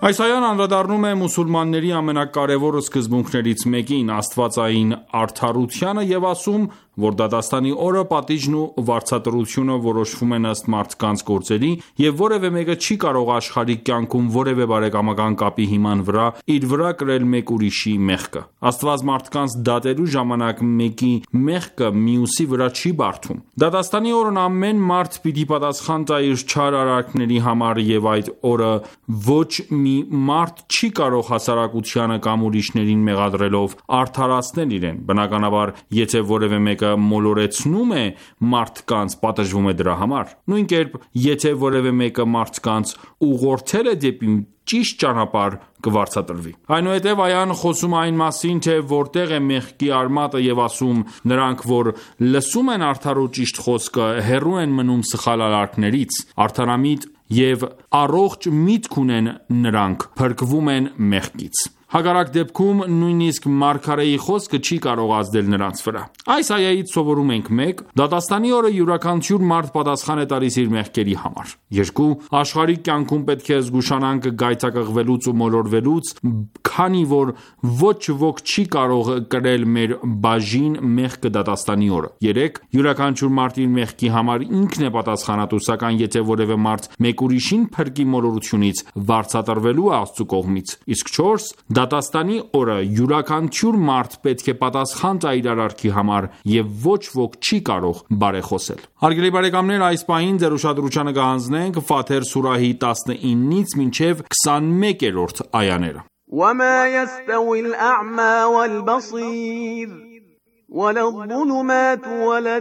Այս այան անդրադառնում է մուսուլմանների ամենակարևոր սկզբունքներից մեկին՝ աստվածային արդարությանը և ասում, որ դատաստանի օրը պատիժն ու վարձատրությունը որոշվում են ըստ մարդկանց գործերի, և որևէ մեկը չի կարող աշխարհիկ կյանքում որևէ բարեկամական կապի հիման վրա իր վրա կրել մեկ ուրիշի մեղքը։ Աստված մարդկանց դատելու ժամանակ մեկի մեղքը մյուսի վրա չի բարդում։ Դատաստանի օրն ամեն մարդ պիտի պատասխան տա իր չար արարքների համար, և այդ օրը ոչ մի մարդ չի կարող հասարակությանը կամ ուրիշներին մեղադրելով արդարացնել իրեն։ Բնականաբար, եթե որևէ մեկը մոլորեցնում է մարդկանց, պատժվում է դրա համար։ Նույն կերպ, եթե որևէ մեկը մարդկանց ուղղորդել է դեպի ճիշտ ճանապարհ, կվարձատրվի։ Այնուհետև այան խոսում է այն մասին, թե որտեղ է մեղքի արմատը և ասում. նրանք, որ լսում են արդար ու ճիշտ խոսքը, հեռու են մնում սխալ արարքներից, արդարամիտ և առողջ միտք ունեն նրանք, փրկվում են մեղքից։ Հակառակ դեպքում նույնիսկ մարգարեի խոսքը չի կարող ազդել նրանց վրա։ Այս այայից սովորում ենք. մեկ. Դատաստանի օրը յուրաքանչյուր մարդ պատասխան է տալիս իր մեղքերի համար։ երկու. Աշխարհիկ կյանքում պետք է զգուշանանք գայթակղվելուց ու մոլորվելուց, քանի որ ոչ ոք չի կարող կրել մեր բաժին մեղքը դատաստանի օրը։ երեք. Յուրաքանչյուր մարդ իր մեղքի համար ինքն է պատասխանատու, սակայն եթե որևէ մարդ մեկ ուրիշին փրկի մոլորությունից, վարձատրվելու է Աստծու կողմից։ Իսկ չորս. Դատաստանի օրը յուրաքանչյուր մարդ պետք է պատասխան տա իր արարքի համար, և ոչ ոք չի կարող բարեխոսել։ Հարգելի բարեկամներ, այս պահին ձեր ուշադրությանը կհանձնենք Ֆաթեր սուրահի տասնինից մինչև քսանմեկերորդ այաները։ وَمَا يَسْتَوِي الْأَعْمَى وَالْبَصِيرُ وَلَا الظُّلُمَاتُ وَلَا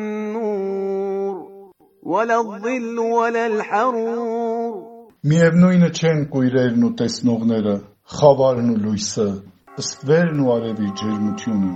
النُّورُ وَلَا الظِّلُّ وَلَا الْحَرُورُ Միևնույնը չեն կույրերն ու տեսնողները, խավարն ու լույսը, ստվերն ու արևի ջերմությունը։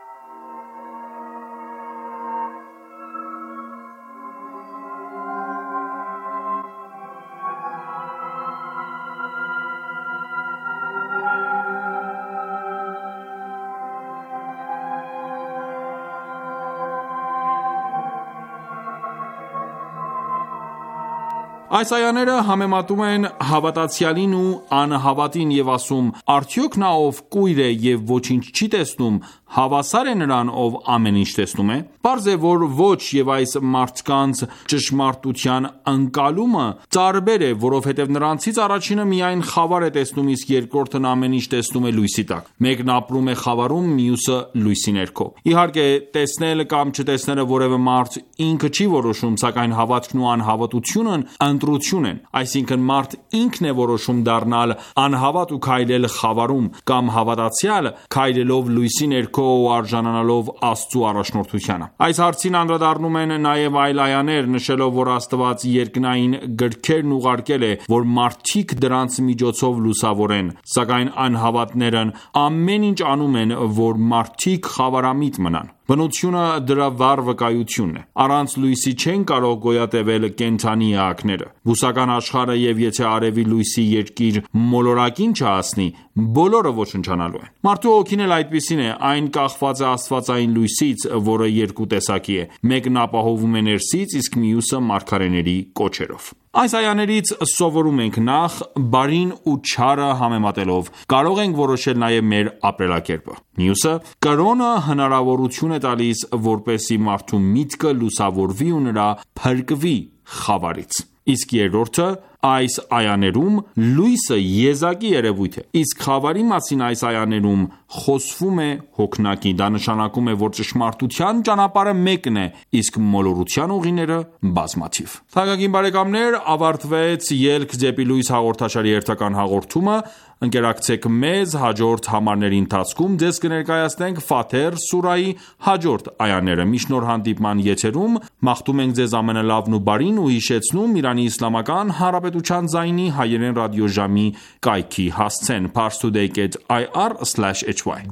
Այս այաները համեմատում են հավատացյալին ու անհավատին և ասում. Արդյոք նա, ով կույր է և ոչինչ չի տեսնում, հավասար է նրան, ով ամեն ինչ տեսնում է։ Պարզ է, որ ոչ, և այս մարդկանց ճշմարտության ընկալումը տարբեր է, որովհետև նրանցից առաջինը միայն խավար է տեսնում, իսկ երկրորդն ամեն ինչ տեսնում է լույսի տակ։ Մեկն ապրում է խավարում, մյուսը լույսի ներքո։ Իհարկե, տեսնել կամ չտեսնելը որևէ մարդ ինքը չի որոշում, սակայն հավատքն ու անհավատությունն ընտրություն են, այսինքն մարդ ինքն է որոշում դառնալ անհավատ ու քայլել խավարում, կամ հավատացյալ քայլելով լույսի ներքո ու արժանանալով Աստծու առաջնորդությանը։ Այս հարցին անդրադառնում են նաև այլ այաներ, նշելով, որ Աստված երկնային գրքերն ուղարկել է, որ մարդիկ դրանց միջոցով լուսավորեն, սակայն անհավատներն ամեն ինչ անում են, որ մարդիկ խավարամիտ մնան։ Բնությունը դրա վառ վկայությունն է։ Առանց լույսի չեն կարող գոյատևել կենդանի էակները։ Բուսական աշխարհը և եթե արևի լույսի երկիր մոլորակին չհասնի, բոլորը ոչնչանալու են։ Մարդու հոգին էլ այդպիսին է, այն կախված է աստվածային լույսից, որը երկու տեսակի է։ Մեկն ապահովում է ներսից, իսկ մյուսը մարգարեների կոչերով։ Այս այաներից սովորում ենք. նախ, բարին ու չարը համեմատելով կարող ենք որոշել նաև մեր ապրելակերպը։ Մյուսը, կրոնը հնարավորություն է տալիս, որպեսզի մարդու միտքը լուսավորվի ու նրա փրկվի խավարից։ Իսկ երրորդը, այս այաներում լույսը եզակի երևույթ է, իսկ խավարի մասին այս այաներում խոսվում է հոգնակի։ Դա նշանակում է, որ ճշմարտության ճանապարհը մեկն է, իսկ մոլորության ուղիները բազմաթիվ։ Թանկագին բարեկամներ, ավարտվեց «Ելք դեպի լույս» հաղորդաշարի հերթական հաղորդումը։ Ընկերակցեք մեզ հաջորդ համարների ընթացքում։ Ձեզ կներկայացնենք Ֆաթեր սուրահի հաջորդ այաները։ Մինչ նոր հանդիպման եթերում մաղթում ենք ձեզ ամենալավն ու բարին ու հիշեցնում Իրանի Իսլամական Հանրապետության ձայնի հայերեն ռադիոժամի կայքի հասցեն parstoday dot i r slash h y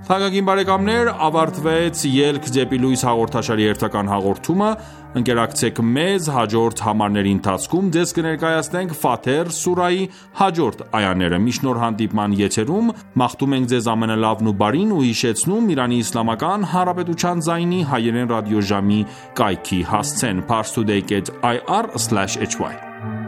Թանկագին բարեկամներ, ավարտվեց «Ելք դեպի լույս» հաղորդաշարի հերթական հաղորդումը։ Ընկերակցեք մեզ հաջորդ համարների ընթացքում։ Ձեզ կներկայացնենք Ֆաթեր սուրահի հաջորդ այաները։ Մինչ նոր հանդիպման եթերում մաղթում ենք ձեզ ամենալավն ու բարին ու հիշեցնում Իրանի Իսլամական Հանրապետության ձայնի հայերեն ռադիոժամի կայքի հասցեն parstoday dot i r slash h y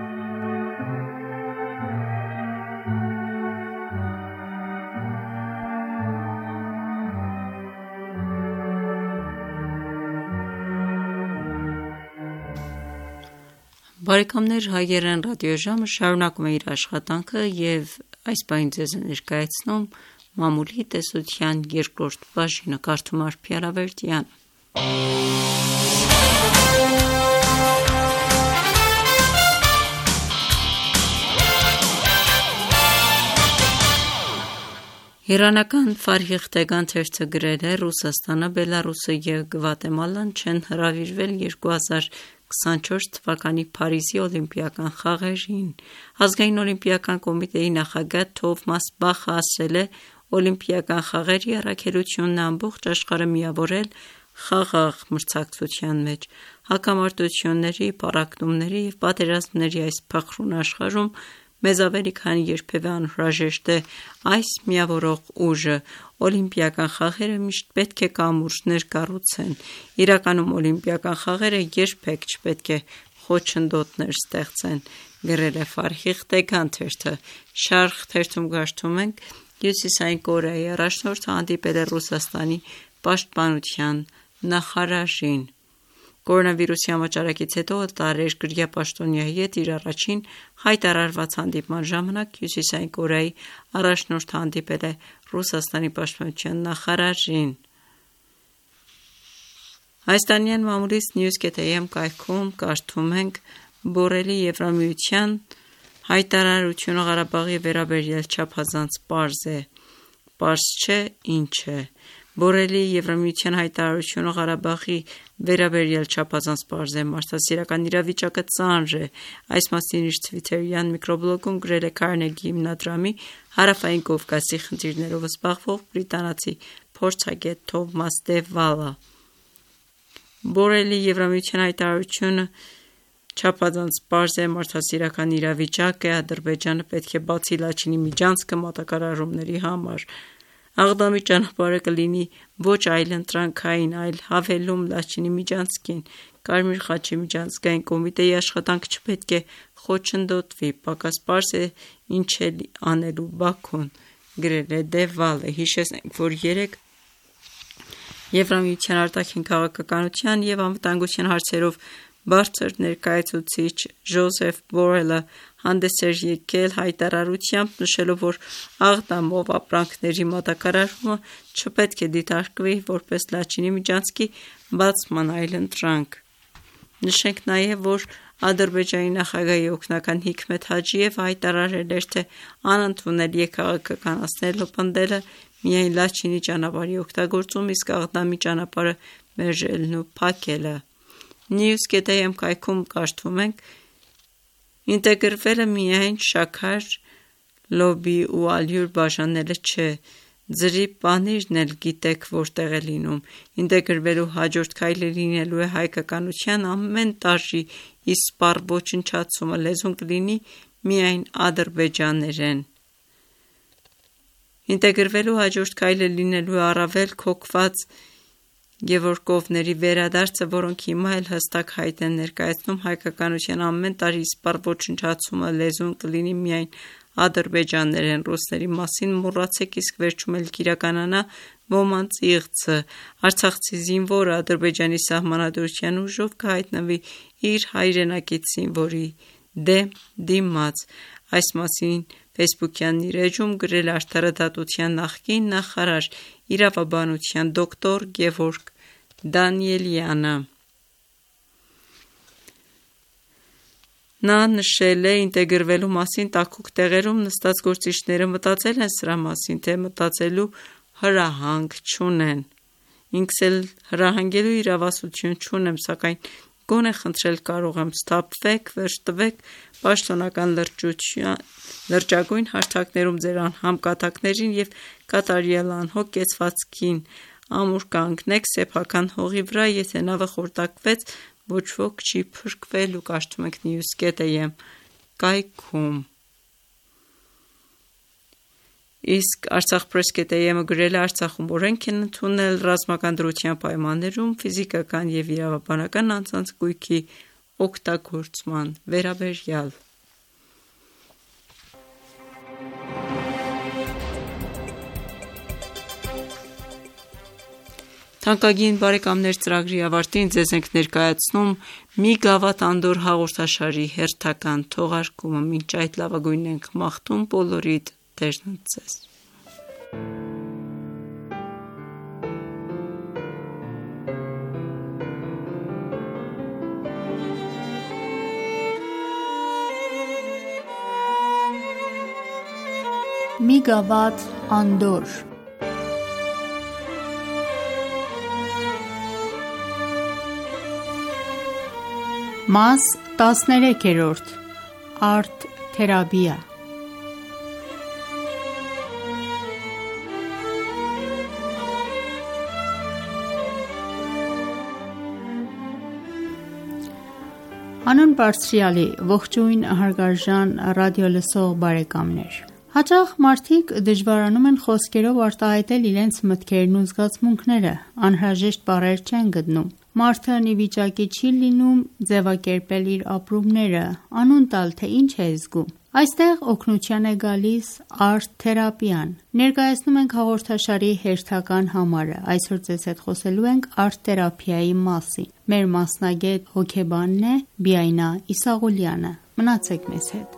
Բարեկամներ, հայերեն ռադիոժամը շարունակում է իր աշխատանքը եւ այս բանը ձեզ ներկայացնում մամուլի տեսության երկրորդ բաժինը, կարդում Արփի Արավերդյան։ Իրանական Ֆարիղ թերթը գրել է. Ռուսաստանը, Բելարուսը եւ Գվատեմալան չեն հրավիրվել երկու հազար քսանչորս թվականի Փարիզի օլիմպիական խաղերին։ Ազգային օլիմպիական կոմիտեի նախագահ Թովմաս Բախը ասել է. Օլիմպիական խաղերի առաքելությունն ամբողջ աշխարհը միավորել խաղաղ մրցակցության մեջ։ Հակամարտությունների, պառակտումների եւ պատերազմների այս փխրուն աշխարհում մեզ ավելի քան երբևէ անհրաժեշտ է այս միավորող ուժը։ Օլիմպիական խաղերը միշտ պետք է կամուրջ կառուցեն։ Իրականում օլիմպիական խաղերը երբեք չպետք է խոչընդոտներ ստեղծեն, գրել է Ֆարիղ թերթը։ Շարխ թերթում կարդում ենք. Հյուսիսային Կորեայի առաջնորդը հանդիպել է Ռուսաստանի պաշտպանության նախարարին։ Կորոնավիրուսի համաճարակից հետո տարերկրյա պաշտոնյայի հետ իր առաջին հայտարարված հանդիպման ժամանակ Հյուսիսային Կորեայի առաջնորդը հանդիպել է Ռուսաստանի պաշտպանության նախարարին։ Հայաստանյան մամուլից news dot a m կայքում կարդում ենք. Բորելի Եվրամիության հայտարարությունը Ղարաբաղի վերաբերյալ չափազանց պարզ է։ Պարզ չէ, ինչ է։ Բորելի Եվրամիության հայտարարությունը Ղարաբաղի վերաբերյալ չափազանց պարզ է, մարդասիրական իրավիճակը ծանր է։ Այս մասին իր Twitter-յան միկրոբլոգում գրել է Քարնեգի հիմնադրամի հարավային Կովկասի խնդիրներով զբաղվող բրիտանացի փորձագետ Թոմաս Դե Վալը։ Բորելի Եվրամիության հայտարարությունը չափազանց պարզ է, մարդասիրական իրավիճակ է, Ադրբեջանը պետք է բացի Լաչինի միջանցքը մատակարարումների համար։ Աղդամի ճանապարհը կլինի ոչ այլընտրանքային, այլ հավելում Լաչինի միջանցքին։ Կարմիր խաչի միջանցքային կոմիտեի աշխատանքը չպետք է խոչընդոտվի, պակաս պարզ է ինչ է անելու Բաքուն, գրել է Դե Վալը։ Հիշեցնենք, որ երեկ Եվրամիության արտաքին քաղաքականության եւ անվտանգության հարցերով բարձր ներկայացուցիչ Ջոզեֆ Բորելը հանդես էր եկել հայտարարությամբ, նշելով, որ Աղդամով ապրանքների մատակարարումը չպետք է դիտարկվի որպես Լաչինի միջանցքի բացման այլընտրանք։ Նշենք նաև, որ Ադրբեջանի նախագահի օգնական Հիքմեթ Հաջիևը հայտարարել էր, թե անընդունել է քաղաքականացնել ու պնդելը միայն Լաչինի ճանապարհի օգտագործում, իսկ Աղդամի ճանապարհը մերժելն ու փակելը։ news dot a m կայքում կարդում ենք. ինտեգրվելը միայն շաքար, լոբի ու ալյուր բաժանելը չէ, ձրի պանիրն էլ գիտեք որտեղ է լինում։ Ինտեգրվելու հաջորդ քայլը լինելու է հայկականության ամեն տարրի իսպառ ոչնչացումը, լեզուն կլինի միայն ադրբեջաներեն։ Ինտեգրվելու հաջորդ քայլը լինելու է առավել քոքված Գևորգովների վերադարձը, որոնք հիմա էլ հստակ հայտ են ներկայացնում հայկականության ամեն տարի իսպառ ոչնչացումը, լեզուն կլինի միայն ադրբեջաներեն, ռուսների մասին մոռացեք, իսկ վերջում էլ կիրականանա ոմանց իղձը։ Արցախցի զինվորը Ադրբեջանի սահմանադրության ուժով կհայտնվի իր հայրենակից զինվորի դեմ դիմաց։ Այս մասին Facebook-յան իր էջում գրել Արդարադատության նախկին նախարար, իրավաբանության դոկտոր Գևորգ Դանիելյանը։ Նա նշել է ինտեգրվելու մասին տաքուկ տեղերում նստած գործիչները մտածել են սրա մասին, թե մտածելու հրահանգ չունեն։ Ինքս էլ հրահանգելու իրավասություն չունեմ, սակայն գոնե խնդրել կարող եմ սթափվեք, վերջ տվեք պաշտոնական լրջագույն հարթակներում ձեր համկատակներին և կատարյալ անհոգ կեցվածքին ամուր կանգնեք սեփական հողի վրա, եթե նավը խորտակվեց, ոչ ոք չի փրկվել ու կարդում եք Newsgate եմ կայքում։ Իսկ Artsakh-Press.am-ը գրել է Արցախում օրենք են ընդունել ռազմական դրության պայմաններում ֆիզիկական և իրավաբանական անձանց գույքի օգտագործման վերաբերյալ։ Թանկագին բարեկամներ, ծրագրի ավարտին ձեզ ենք ներկայացնում մի գավաթ Անդոր հաղորդաշարի հերթական թողարկումը։ Մինչ այդ լավագույնն ենք մաղթում բոլորիդ Տերն ձեզ։ Մի գավաթ Անդոր Մաս տասներեքերորդ Արտ թերապիա Հանուն Բարձրյալի, ողջույն հարգարժան ռադիոլսող բարեկամներ։ Հաճախ մարդիկ դժվարանում են խոսքերով արտահայտել իրենց մտքերն ու զգացմունքները, անհրաժեշտ բառեր չեն գտնում։ Մարդն ի վիճակի չի լինում ձևակերպել իր ապրումները, անուն տալ, թե ինչ է զգում։ Այստեղ օգնության է գալիս արտ թերապիան։ Ներկայացնում ենք հաղորդաշարի հերթական համարը։ Այսօր ձեզ հետ խոսելու ենք արտ թերապիայի մասին։ Մեր մասնագետ հոգեբանն է Բիայնա Իսաղոլյանը։ Մնացեք մեզ հետ։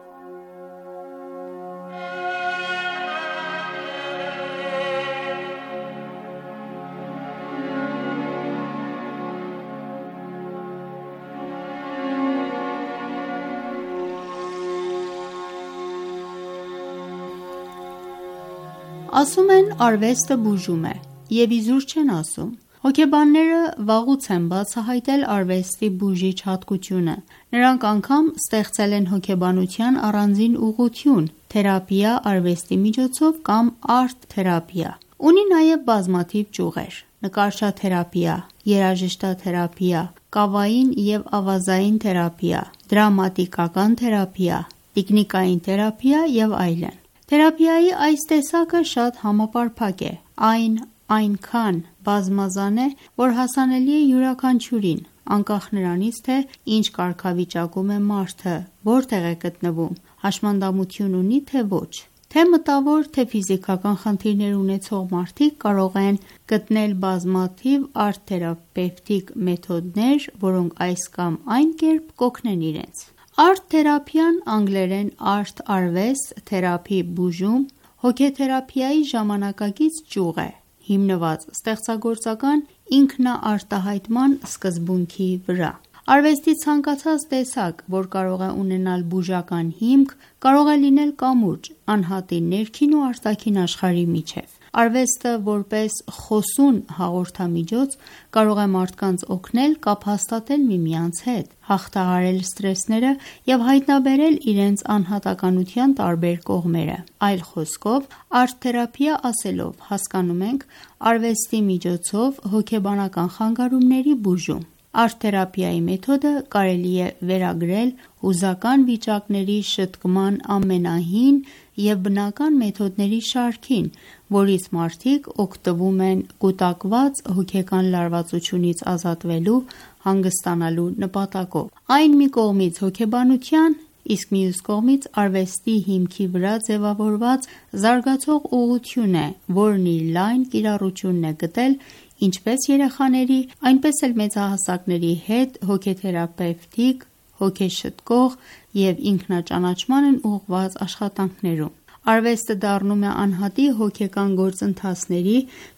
Ասում են արվեստը բուժում է, և իզուր չեն ասում։ Հոգեբանները վաղուց են բացահայտել արվեստի բուժիչ հատկությունը։ Նրանք անգամ ստեղծել են հոգեբանության առանձին ուղղություն՝ թերապիա արվեստի միջոցով կամ արտ թերապիա։ Ունի նաև բազմաթիվ ճյուղեր՝ նկարչաթերապիա, երաժշտաթերապիա, կավային և ավազային թերապիա, դրամատիկական թերապիա, տիկնիկային թերապիա և այլն։ Թերապիայի այս տեսակը շատ համապարփակ է, այն այնքան բազմազան է, որ հասանելի է յուրաքանչյուրին, անկախ նրանից, թե ինչ կարգավիճակում է մարդը, որտեղ է գտնվում, հաշմանդամություն ունի, թե ոչ։ Թե մտավոր, թե ֆիզիկական խնդիրներ ունեցող մարդիկ կարող են գտնել բազմաթիվ արտ-թերապևտիկ մեթոդներ, որոնք այս կամ այն կերպ կօգնեն իրենց։ Արտ թերապիան անգլերեն art արվեստ թերապի բուժում հոգեթերապիայի ժամանակակից ճյուղ է, հիմնված ստեղծագործական ինքնաարտահայտման սկզբունքի վրա։ Արվեստի ցանկացած տեսակ, որ կարող է ունենալ բուժական հիմք, կարող է լինել կամուրջ, անհատի ներքին ու արտաքին աշխարհի միջև։ Արվեստը որպես խոսուն հաղորդամիջոց կարող է մարդկանց օգնել կապ հաստատել միմյանց հետ, հաղթահարել սթրեսները և հայտնաբերել իրենց անհատականության տարբեր կողմերը։ Այլ խոսքով, արտ թերապիա ասելով հասկանում ենք արվեստի միջոցով հոգեբանական խանգարումների բուժում։ Արտ թերապիայի մեթոդը կարելի է վերագրել հուզական վիճակների շտկման ամենահին և բնական մեթոդների շարքին, որից մարդիկ օգտվում են կուտակված հոգեկան լարվածությունից ազատվելու, հանգստանալու նպատակով։ Այն մի կողմից հոգեբանության, իսկ մյուս կողմից արվեստի հիմքի վրա ձևավորված զարգացող ուղղություն է, որն իր լայն կիրառությունն է գտել ինչպես երեխաների, այնպես էլ մեծահասակների հետ հոգեթերապևտիկ, հոգեշտկող և ինքնաճանաչմանն ուղղված աշխատանքներում։ Արվեստը դառնում է անհատի հոգեկան գործընթացների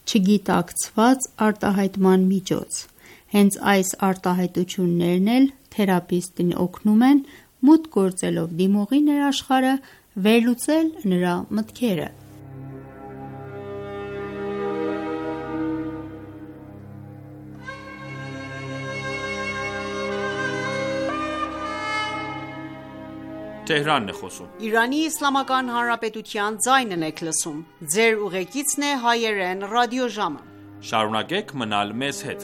չգիտակցված արտահայտման միջոց։ Հենց այս արտահայտություններն էլ թերապիստին օգնում են մուտք գործելով դիմողի ներաշխարհը վերլուծել նրա մտքերը։ Թեհրանն է խոսում։ Իրանի Իսլամական Հանրապետության ձայնն եք լսում։ Ձեր ուղեկիցն է հայերեն ռադիոժամը։ Շարունակեք մնալ մեզ հետ։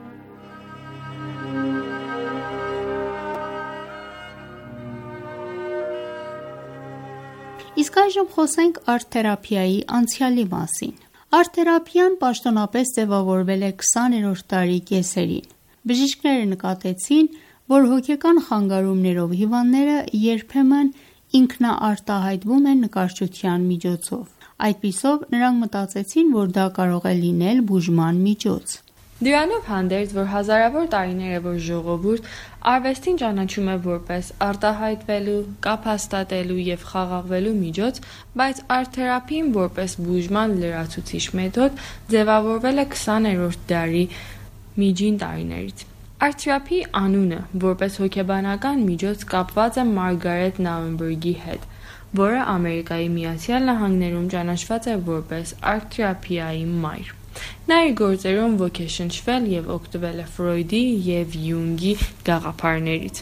Իսկ այժմ խոսենք արտ-թերապիայի անցյալի մասին։ Արտ-թերապիան պաշտոնապես ձևավորվել է քսաներորդ դարի կեսերին։ Բժիշկները նկատեցին, որ հոգեկան խանգարումներով հիվանդները երբեմն ինքնաարտահայտվում են նկարչության միջոցով։ Այդպիսով նրանք մտածեցին, որ դա կարող է լինել բուժման միջոց։ Դրանով հանդերձ, որ հազարավոր տարիներ է, որ ժողովուրդ արվեստին ճանաչում է որպես արտահայտվելու, կապ հաստատելու և խաղաղվելու միջոց, բայց արտ-թերապիան որպես բուժման լրացուցիչ մեթոդ ձևավորվել է քսաներորդ դարի միջին տարիներից։ Արտ-թերապիայի անունը որպես հոգեբանական միջոց կապված է Մարգարետ Նաունբերգի հետ, որը Ամերիկայի Միացյալ Նահանգներում ճանաչված է որպես արտ-թերապիայի մայր։ Նա իր գործերում ոգեշնչվել և օգտվել է Ֆրոյդի և Յունգի գաղափարներից։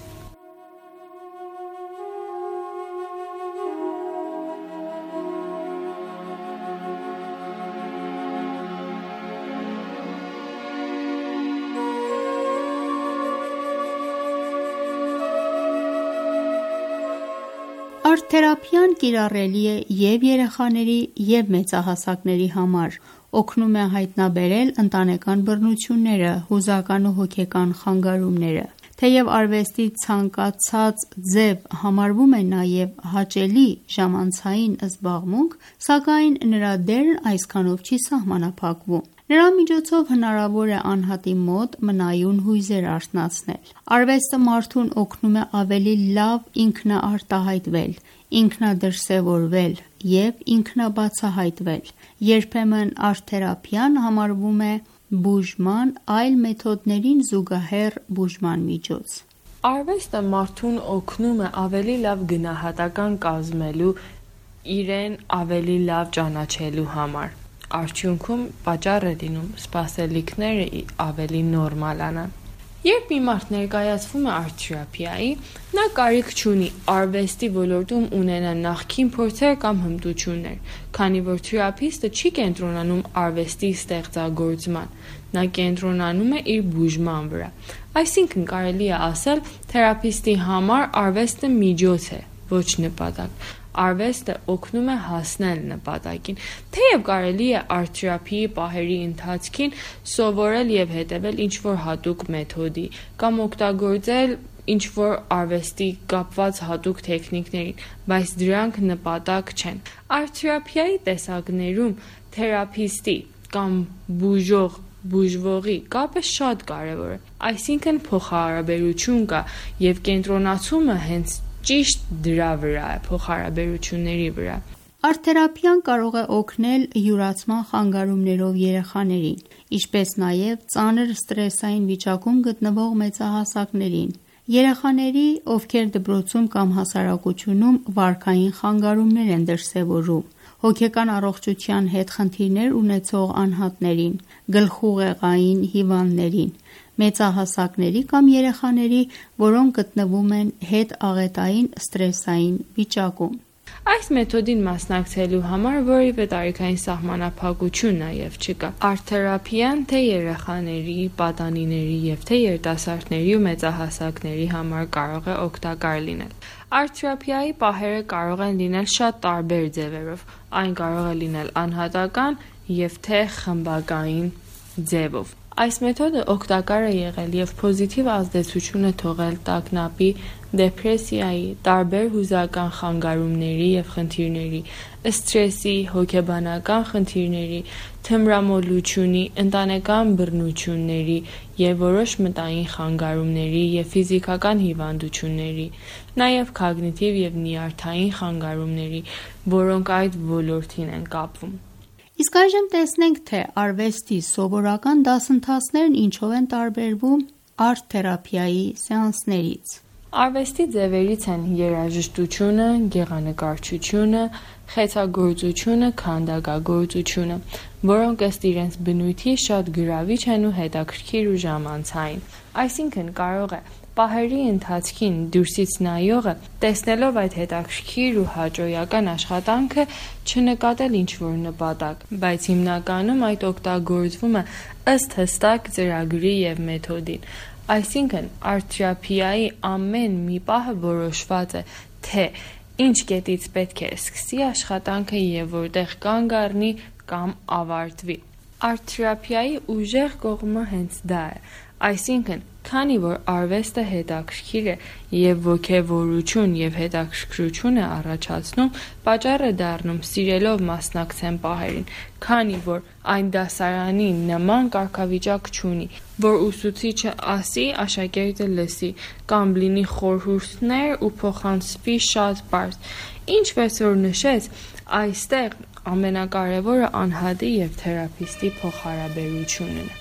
Արտ-թերապիան կիրառելի է և երեխաների, և մեծահասակների համար, օգնում է հայտնաբերել ընտանեկան բռնությունները, հուզական ու հոգեկան խանգարումները։ Թեև արվեստի ցանկացած ձև համարվում է նաև հաճելի ժամանցային զբաղմունք, սակայն նրա դերն այսքանով չի սահմանափակվում։ Նրա միջոցով հնարավոր է անհատի մոտ մնայուն հույզեր արթնացնել։ Արվեստը մարդուն օգնում է ավելի լավ ինքնաարտահայտվել, ինքնադրսևորվել և ինքնաբացահայտվել։ Երբեմն արտ-թերապիան համարվում է բուժման այլ մեթոդներին զուգահեռ բուժման միջոց։ Արվեստը մարդուն օգնում է ավելի լավ գնահատական կազմելու, իրեն ավելի լավ ճանաչելու համար։ Արդյունքում պատճառ է լինում սպասելիքները ավելի նորմալանան։ Երբ մի մարդ ներկայացվում է արտ-թերապիայի, նա կարիք չունի արվեստի ոլորտում ունենա նախկին փորձեր կամ հմտություններ, քանի որ թերապիստը չի կենտրոնանում արվեստի ստեղծագործման, նա կենտրոնանում է իր բուժման վրա։ Այսինքն կարելի է ասել, թերապիստի համար արվեստը միջոց է, ոչ նպատակ։ Արվեստը օգնում է հասնել նպատակին։ Թեև կարելի է արտ-թերապիայի պահերի ընթացքին սովորել և հետևել ինչ-որ հատուկ մեթոդի կամ օգտագործել ինչ-որ արվեստի կապված հատուկ տեխնիկներին, բայց դրանք նպատակ չեն։ Արտ-թերապիայի տեսակներում թերապիստի կամ բուժող բուժվողի կապը շատ կարևոր է, այսինքն փոխհարաբերություն կա և կենտրոնացումը հենց ճիշտ դրա վրա է, փոխհարաբերությունների վրա։ Արտ-թերապիան կարող է օգնել յուրացման խանգարումներով երեխաներին, ինչպես նաև ծանր ստրեսային վիճակում գտնվող մեծահասակներին։ Երեխաների, ովքեր դպրոցում կամ հասարակությունում վարքային խանգարումներ են դրսևորում, հոգեկան առողջության հետ խնդիրներ ունեցող անհատներին, գլխուղեղային հիվանդներին, մեծահասակների կամ երեխաների, որոնք գտնվում են հետաղետային ստրեսային վիճակում։ Այս մեթոդին մասնակցելու համար որևէ տարիքային սահմանափակություն նաև չկա։ Արտ-թերապիան թե երեխաների, պատանիների և թե երիտասարդների ու մեծահասակների համար կարող է օգտակար լինել։ Արտ-թերապիայի պահերը կարող են լինել շատ տարբեր ձևերով։ Այն կարող է լինել անհատական և թե խմբակային ձևով։ Այս մեթոդը օգտակար է եղել և պոզիտիվ ազդեցություն է թողել տագնապի, դեպրեսիայի, տարբեր հուզական խանգարումների և խնդիրների, սթրեսի, հոգեբանական խնդիրների, թմրամոլությունի, ընտանեկան բռնությունների և որոշ մտային խանգարումների և ֆիզիկական հիվանդությունների, նաև կոգնիտիվ և նյարդային խանգարումների, որոնք այդ ոլորտին են կապվում։ Իսկ այժմ տեսնենք, թե արվեստի սովորական դասընթացներն ինչով են տարբերվում արտ-թերապիայի սեանսներից։ Արվեստի ձևերից են երաժշտությունը, գեղանկարչությունը, խեցագործությունը, քանդակագործությունը, որոնք ըստ իրենց բնույթի շատ գրավիչ են ու հետաքրքիր ու ժամանցային։ Այսինքն կարող է պահերի ընթացքին դուրսից նայողը, տեսնելով այդ հետաքրքիր ու հաճոյական աշխատանքը, չնկատել ինչ-որ նպատակ, բայց հիմնականում այդ օգտագործվում է ըստ հստակ ծրագրի և մեթոդին։ Այսինքն, արտ-թերապիայի ամեն մի պահը որոշված է, թե ինչ կետից պետք է սկսի աշխատանքը և որտեղ կանգ առնի կամ ավարտվի։ Արտ-թերապիայի ուժեղ կողմը հենց դա է, այսինքն, քանի որ արվեստը հետաքրքիր է և ոգևորություն և հետաքրքրություն է առաջացնում, պատճառ է դառնում սիրելով մասնակցեն պահերին, քանի որ այն դասարանի նման կարգավիճակ չունի, որ ուսուցիչը ասի, աշակերտը լսի, կամ լինի խորհուրդներ ու փոխանցվի շատ պարզ։ Ինչպես որ նշեց, այստեղ ամենակարևորը անհատի և թերապիստի փոխհարաբերությունն է։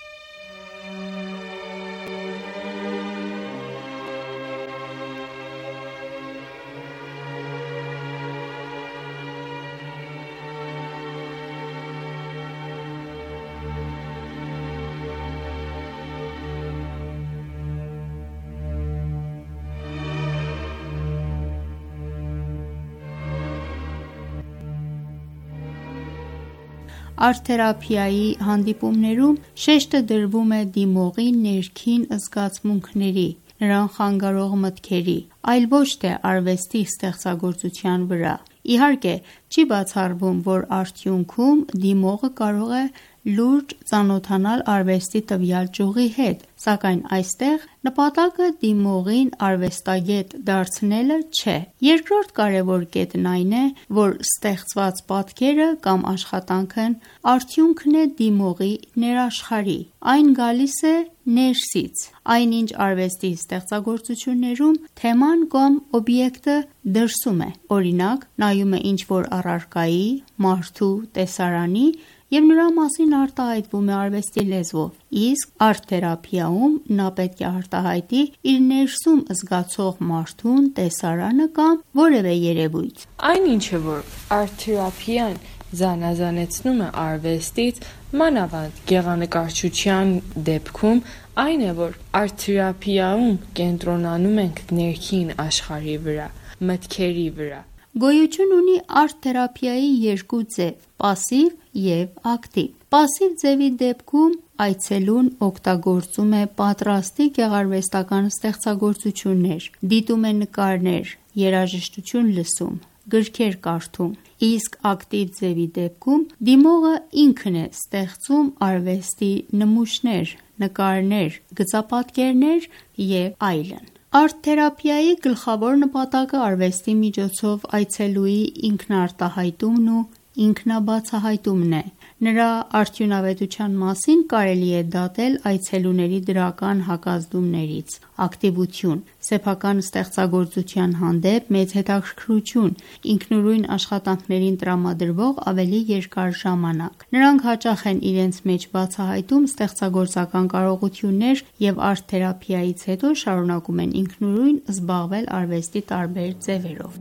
Արտ-թերապիայի հանդիպումներում շեշտը դրվում է դիմողի ներքին զգացմունքների, նրան խանգարող մտքերի, այլ ոչ թե արվեստի ստեղծագործության վրա։ Իհարկե, չի բացառվում, որ արդյունքում դիմողը կարող է լուրջ ծանոթանալ արվեստի տվյալ ճյուղի հետ, սակայն այստեղ նպատակը դիմողին արվեստագետ դարձնելը չէ։ Երկրորդ կարևոր կետն այն է, որ ստեղծված պատկերը կամ աշխատանքն արդյունքն է դիմողի ներաշխարհի, այն գալիս է ներսից։ Այնինչ արվեստի ստեղծագործություններում թեման կամ օբյեկտը դրսում է, օրինակ, նայում է ինչ-որ առարկայի, մարդու, տեսարանի և նրա մասին արտահայտվում է արվեստի լեզվով, իսկ արտ-թերապիայում նա պետք է արտահայտի իր ներսում զգացող մարդուն, տեսարանը կամ որևէ երևույթ։ Այն ինչը որ արտ-թերապիան զանազանեցնում է արվեստից, մանավանդ գեղանկարչության դեպքում, այն է, որ արտ-թերապիայում կենտրոնանում ենք ներքին աշխարհի վրա, մտքերի վրա։ Գոյություն ունի արտ-թերապիայի երկու ձև՝ պասիվ և ակտիվ։ Պասիվ ձևի դեպքում այցելուն օգտագործում է պատրաստի գեղարվեստական ստեղծագործություններ, դիտում է նկարներ, երաժշտություն լսում, գրքեր կարդում, իսկ ակտիվ ձևի դեպքում դիմողը ինքն է ստեղծում արվեստի նմուշներ, նկարներ, գծապատկերներ և այլն։ Արտ-թերապիայի գլխավոր նպատակը արվեստի միջոցով այցելուի ինքնարտահայտումն ու ինքնաբացահայտումն է։ Նրա արդյունավետության մասին կարելի է դատել այցելուների դրական հակազդումներից՝ ակտիվություն, սեփական ստեղծագործության հանդեպ մեծ հետաքրքրություն, ինքնուրույն աշխատանքներին տրամադրվող ավելի երկար ժամանակ։ Նրանք հաճախ են իրենց մեջ բացահայտում ստեղծագործական կարողություններ և արտ-թերապիայից հետո շարունակում են ինքնուրույն զբաղվել արվեստի տարբեր ձևերով։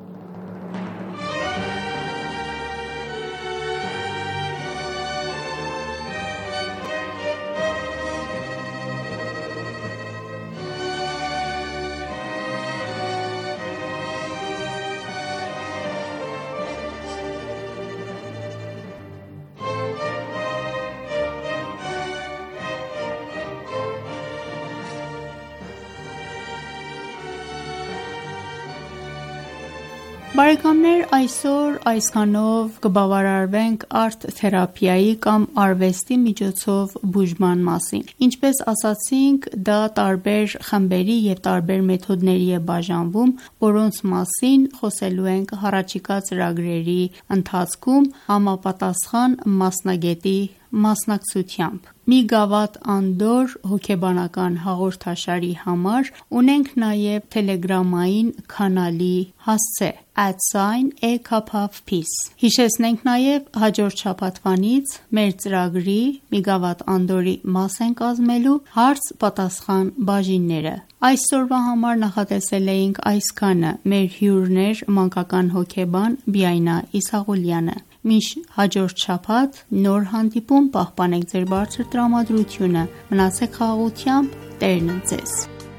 Բարեկամներ, այսօր այսքանով կբավարարվենք արտ-թերապիայի կամ արվեստի միջոցով բուժման մասին։ Ինչպես ասացինք, դա տարբեր խմբերի և տարբեր մեթոդների է բաժանվում, որոնց մասին խոսելու ենք հառաջիկա ծրագրերի ընթացքում համապատասխան մասնագետի մասնակցությամբ։ Մի գավաթ անդոր հոգեբանական հաղորդաշարի համար ունենք նաև թելեգրամային քանալի հասցե at sign a cup of peace։ Հիշեցնենք նաև հաջորդ շաբաթվանից մեր ծրագրի մի գավաթ անդորի մաս են կազմելու հարց-պատասխան բաժինները։ Այսօրվա համար նախատեսել էինք այսքանը։ Մեր հյուրն էր մանկական հոգեբան Բիայնա Իսաղուլյանը։ Մինչ հաջորդ շաբաթ նոր հանդիպում, պահպանեք ձեր բարձր տրամադրությունը, մնացեք խաղաղությամբ, Տերն ընդ ձեզ։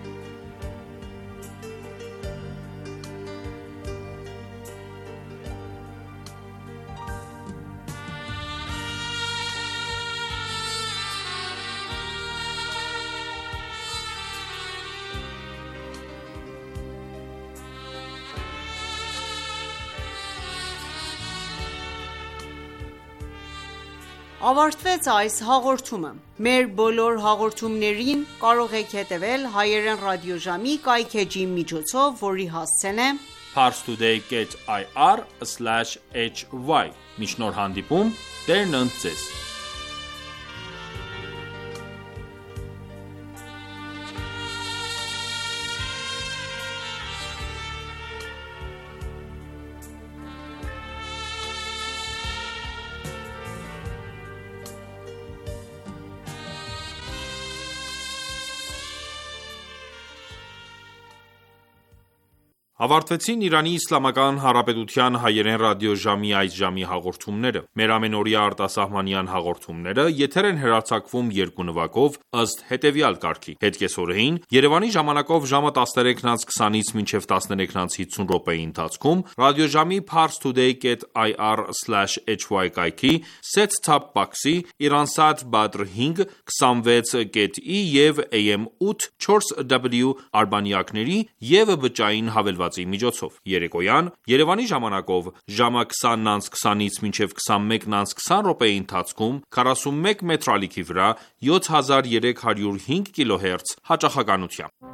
Ավարտվեց այս հաղորդումը։ Մեր բոլոր հաղորդումներին կարող եք հետևել հայերեն ռադիոժամի կայքէջի միջոցով, որի հասցեն է parstoday dot i r slash h y։ Մինչ նոր հանդիպում, Տերն ընդ ձեզ։ Ավարտվեցին Իրանի Իսլամական Հանրապետության հայերեն ռադիոժամի այս ժամի հաղորդումները։ Մեր ամենօրյա արտասահմանյան հաղորդումները եթեր են հեռարձակվում երկու նվագով ըստ հետևյալ կարգի։ Հետկեսօրեին Երևանի ժամանակով ժամը տասներեքն անց քսանից մինչև տասներեքն անց հիսուն րոպեի ընթացքում ռադիոժամի parstoday dot i r slash h y կայքի set-top box-ի Iransat Badr հինգ քսանվեց կետ ի և A M ութ չորս W արբանյակների և բջջային հավելվածի միջոցով։ Երեկոյան Երևանի ժամանակով ժամը քսանն անց քսանից մինչև քսանմեկն անց քսան րոպեի ընթացքում քառասունմեկ մետր ալիքի վրա յոթ հազար երեք հարյուր հինգ կիլոհերց հաճախականությամբ։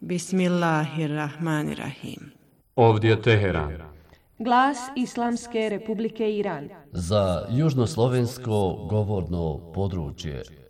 Bismillahirrahmanirrahim. Ovdje Teheran. Glas Islamske Republike Iran. Za južnoslovensko govorno područje.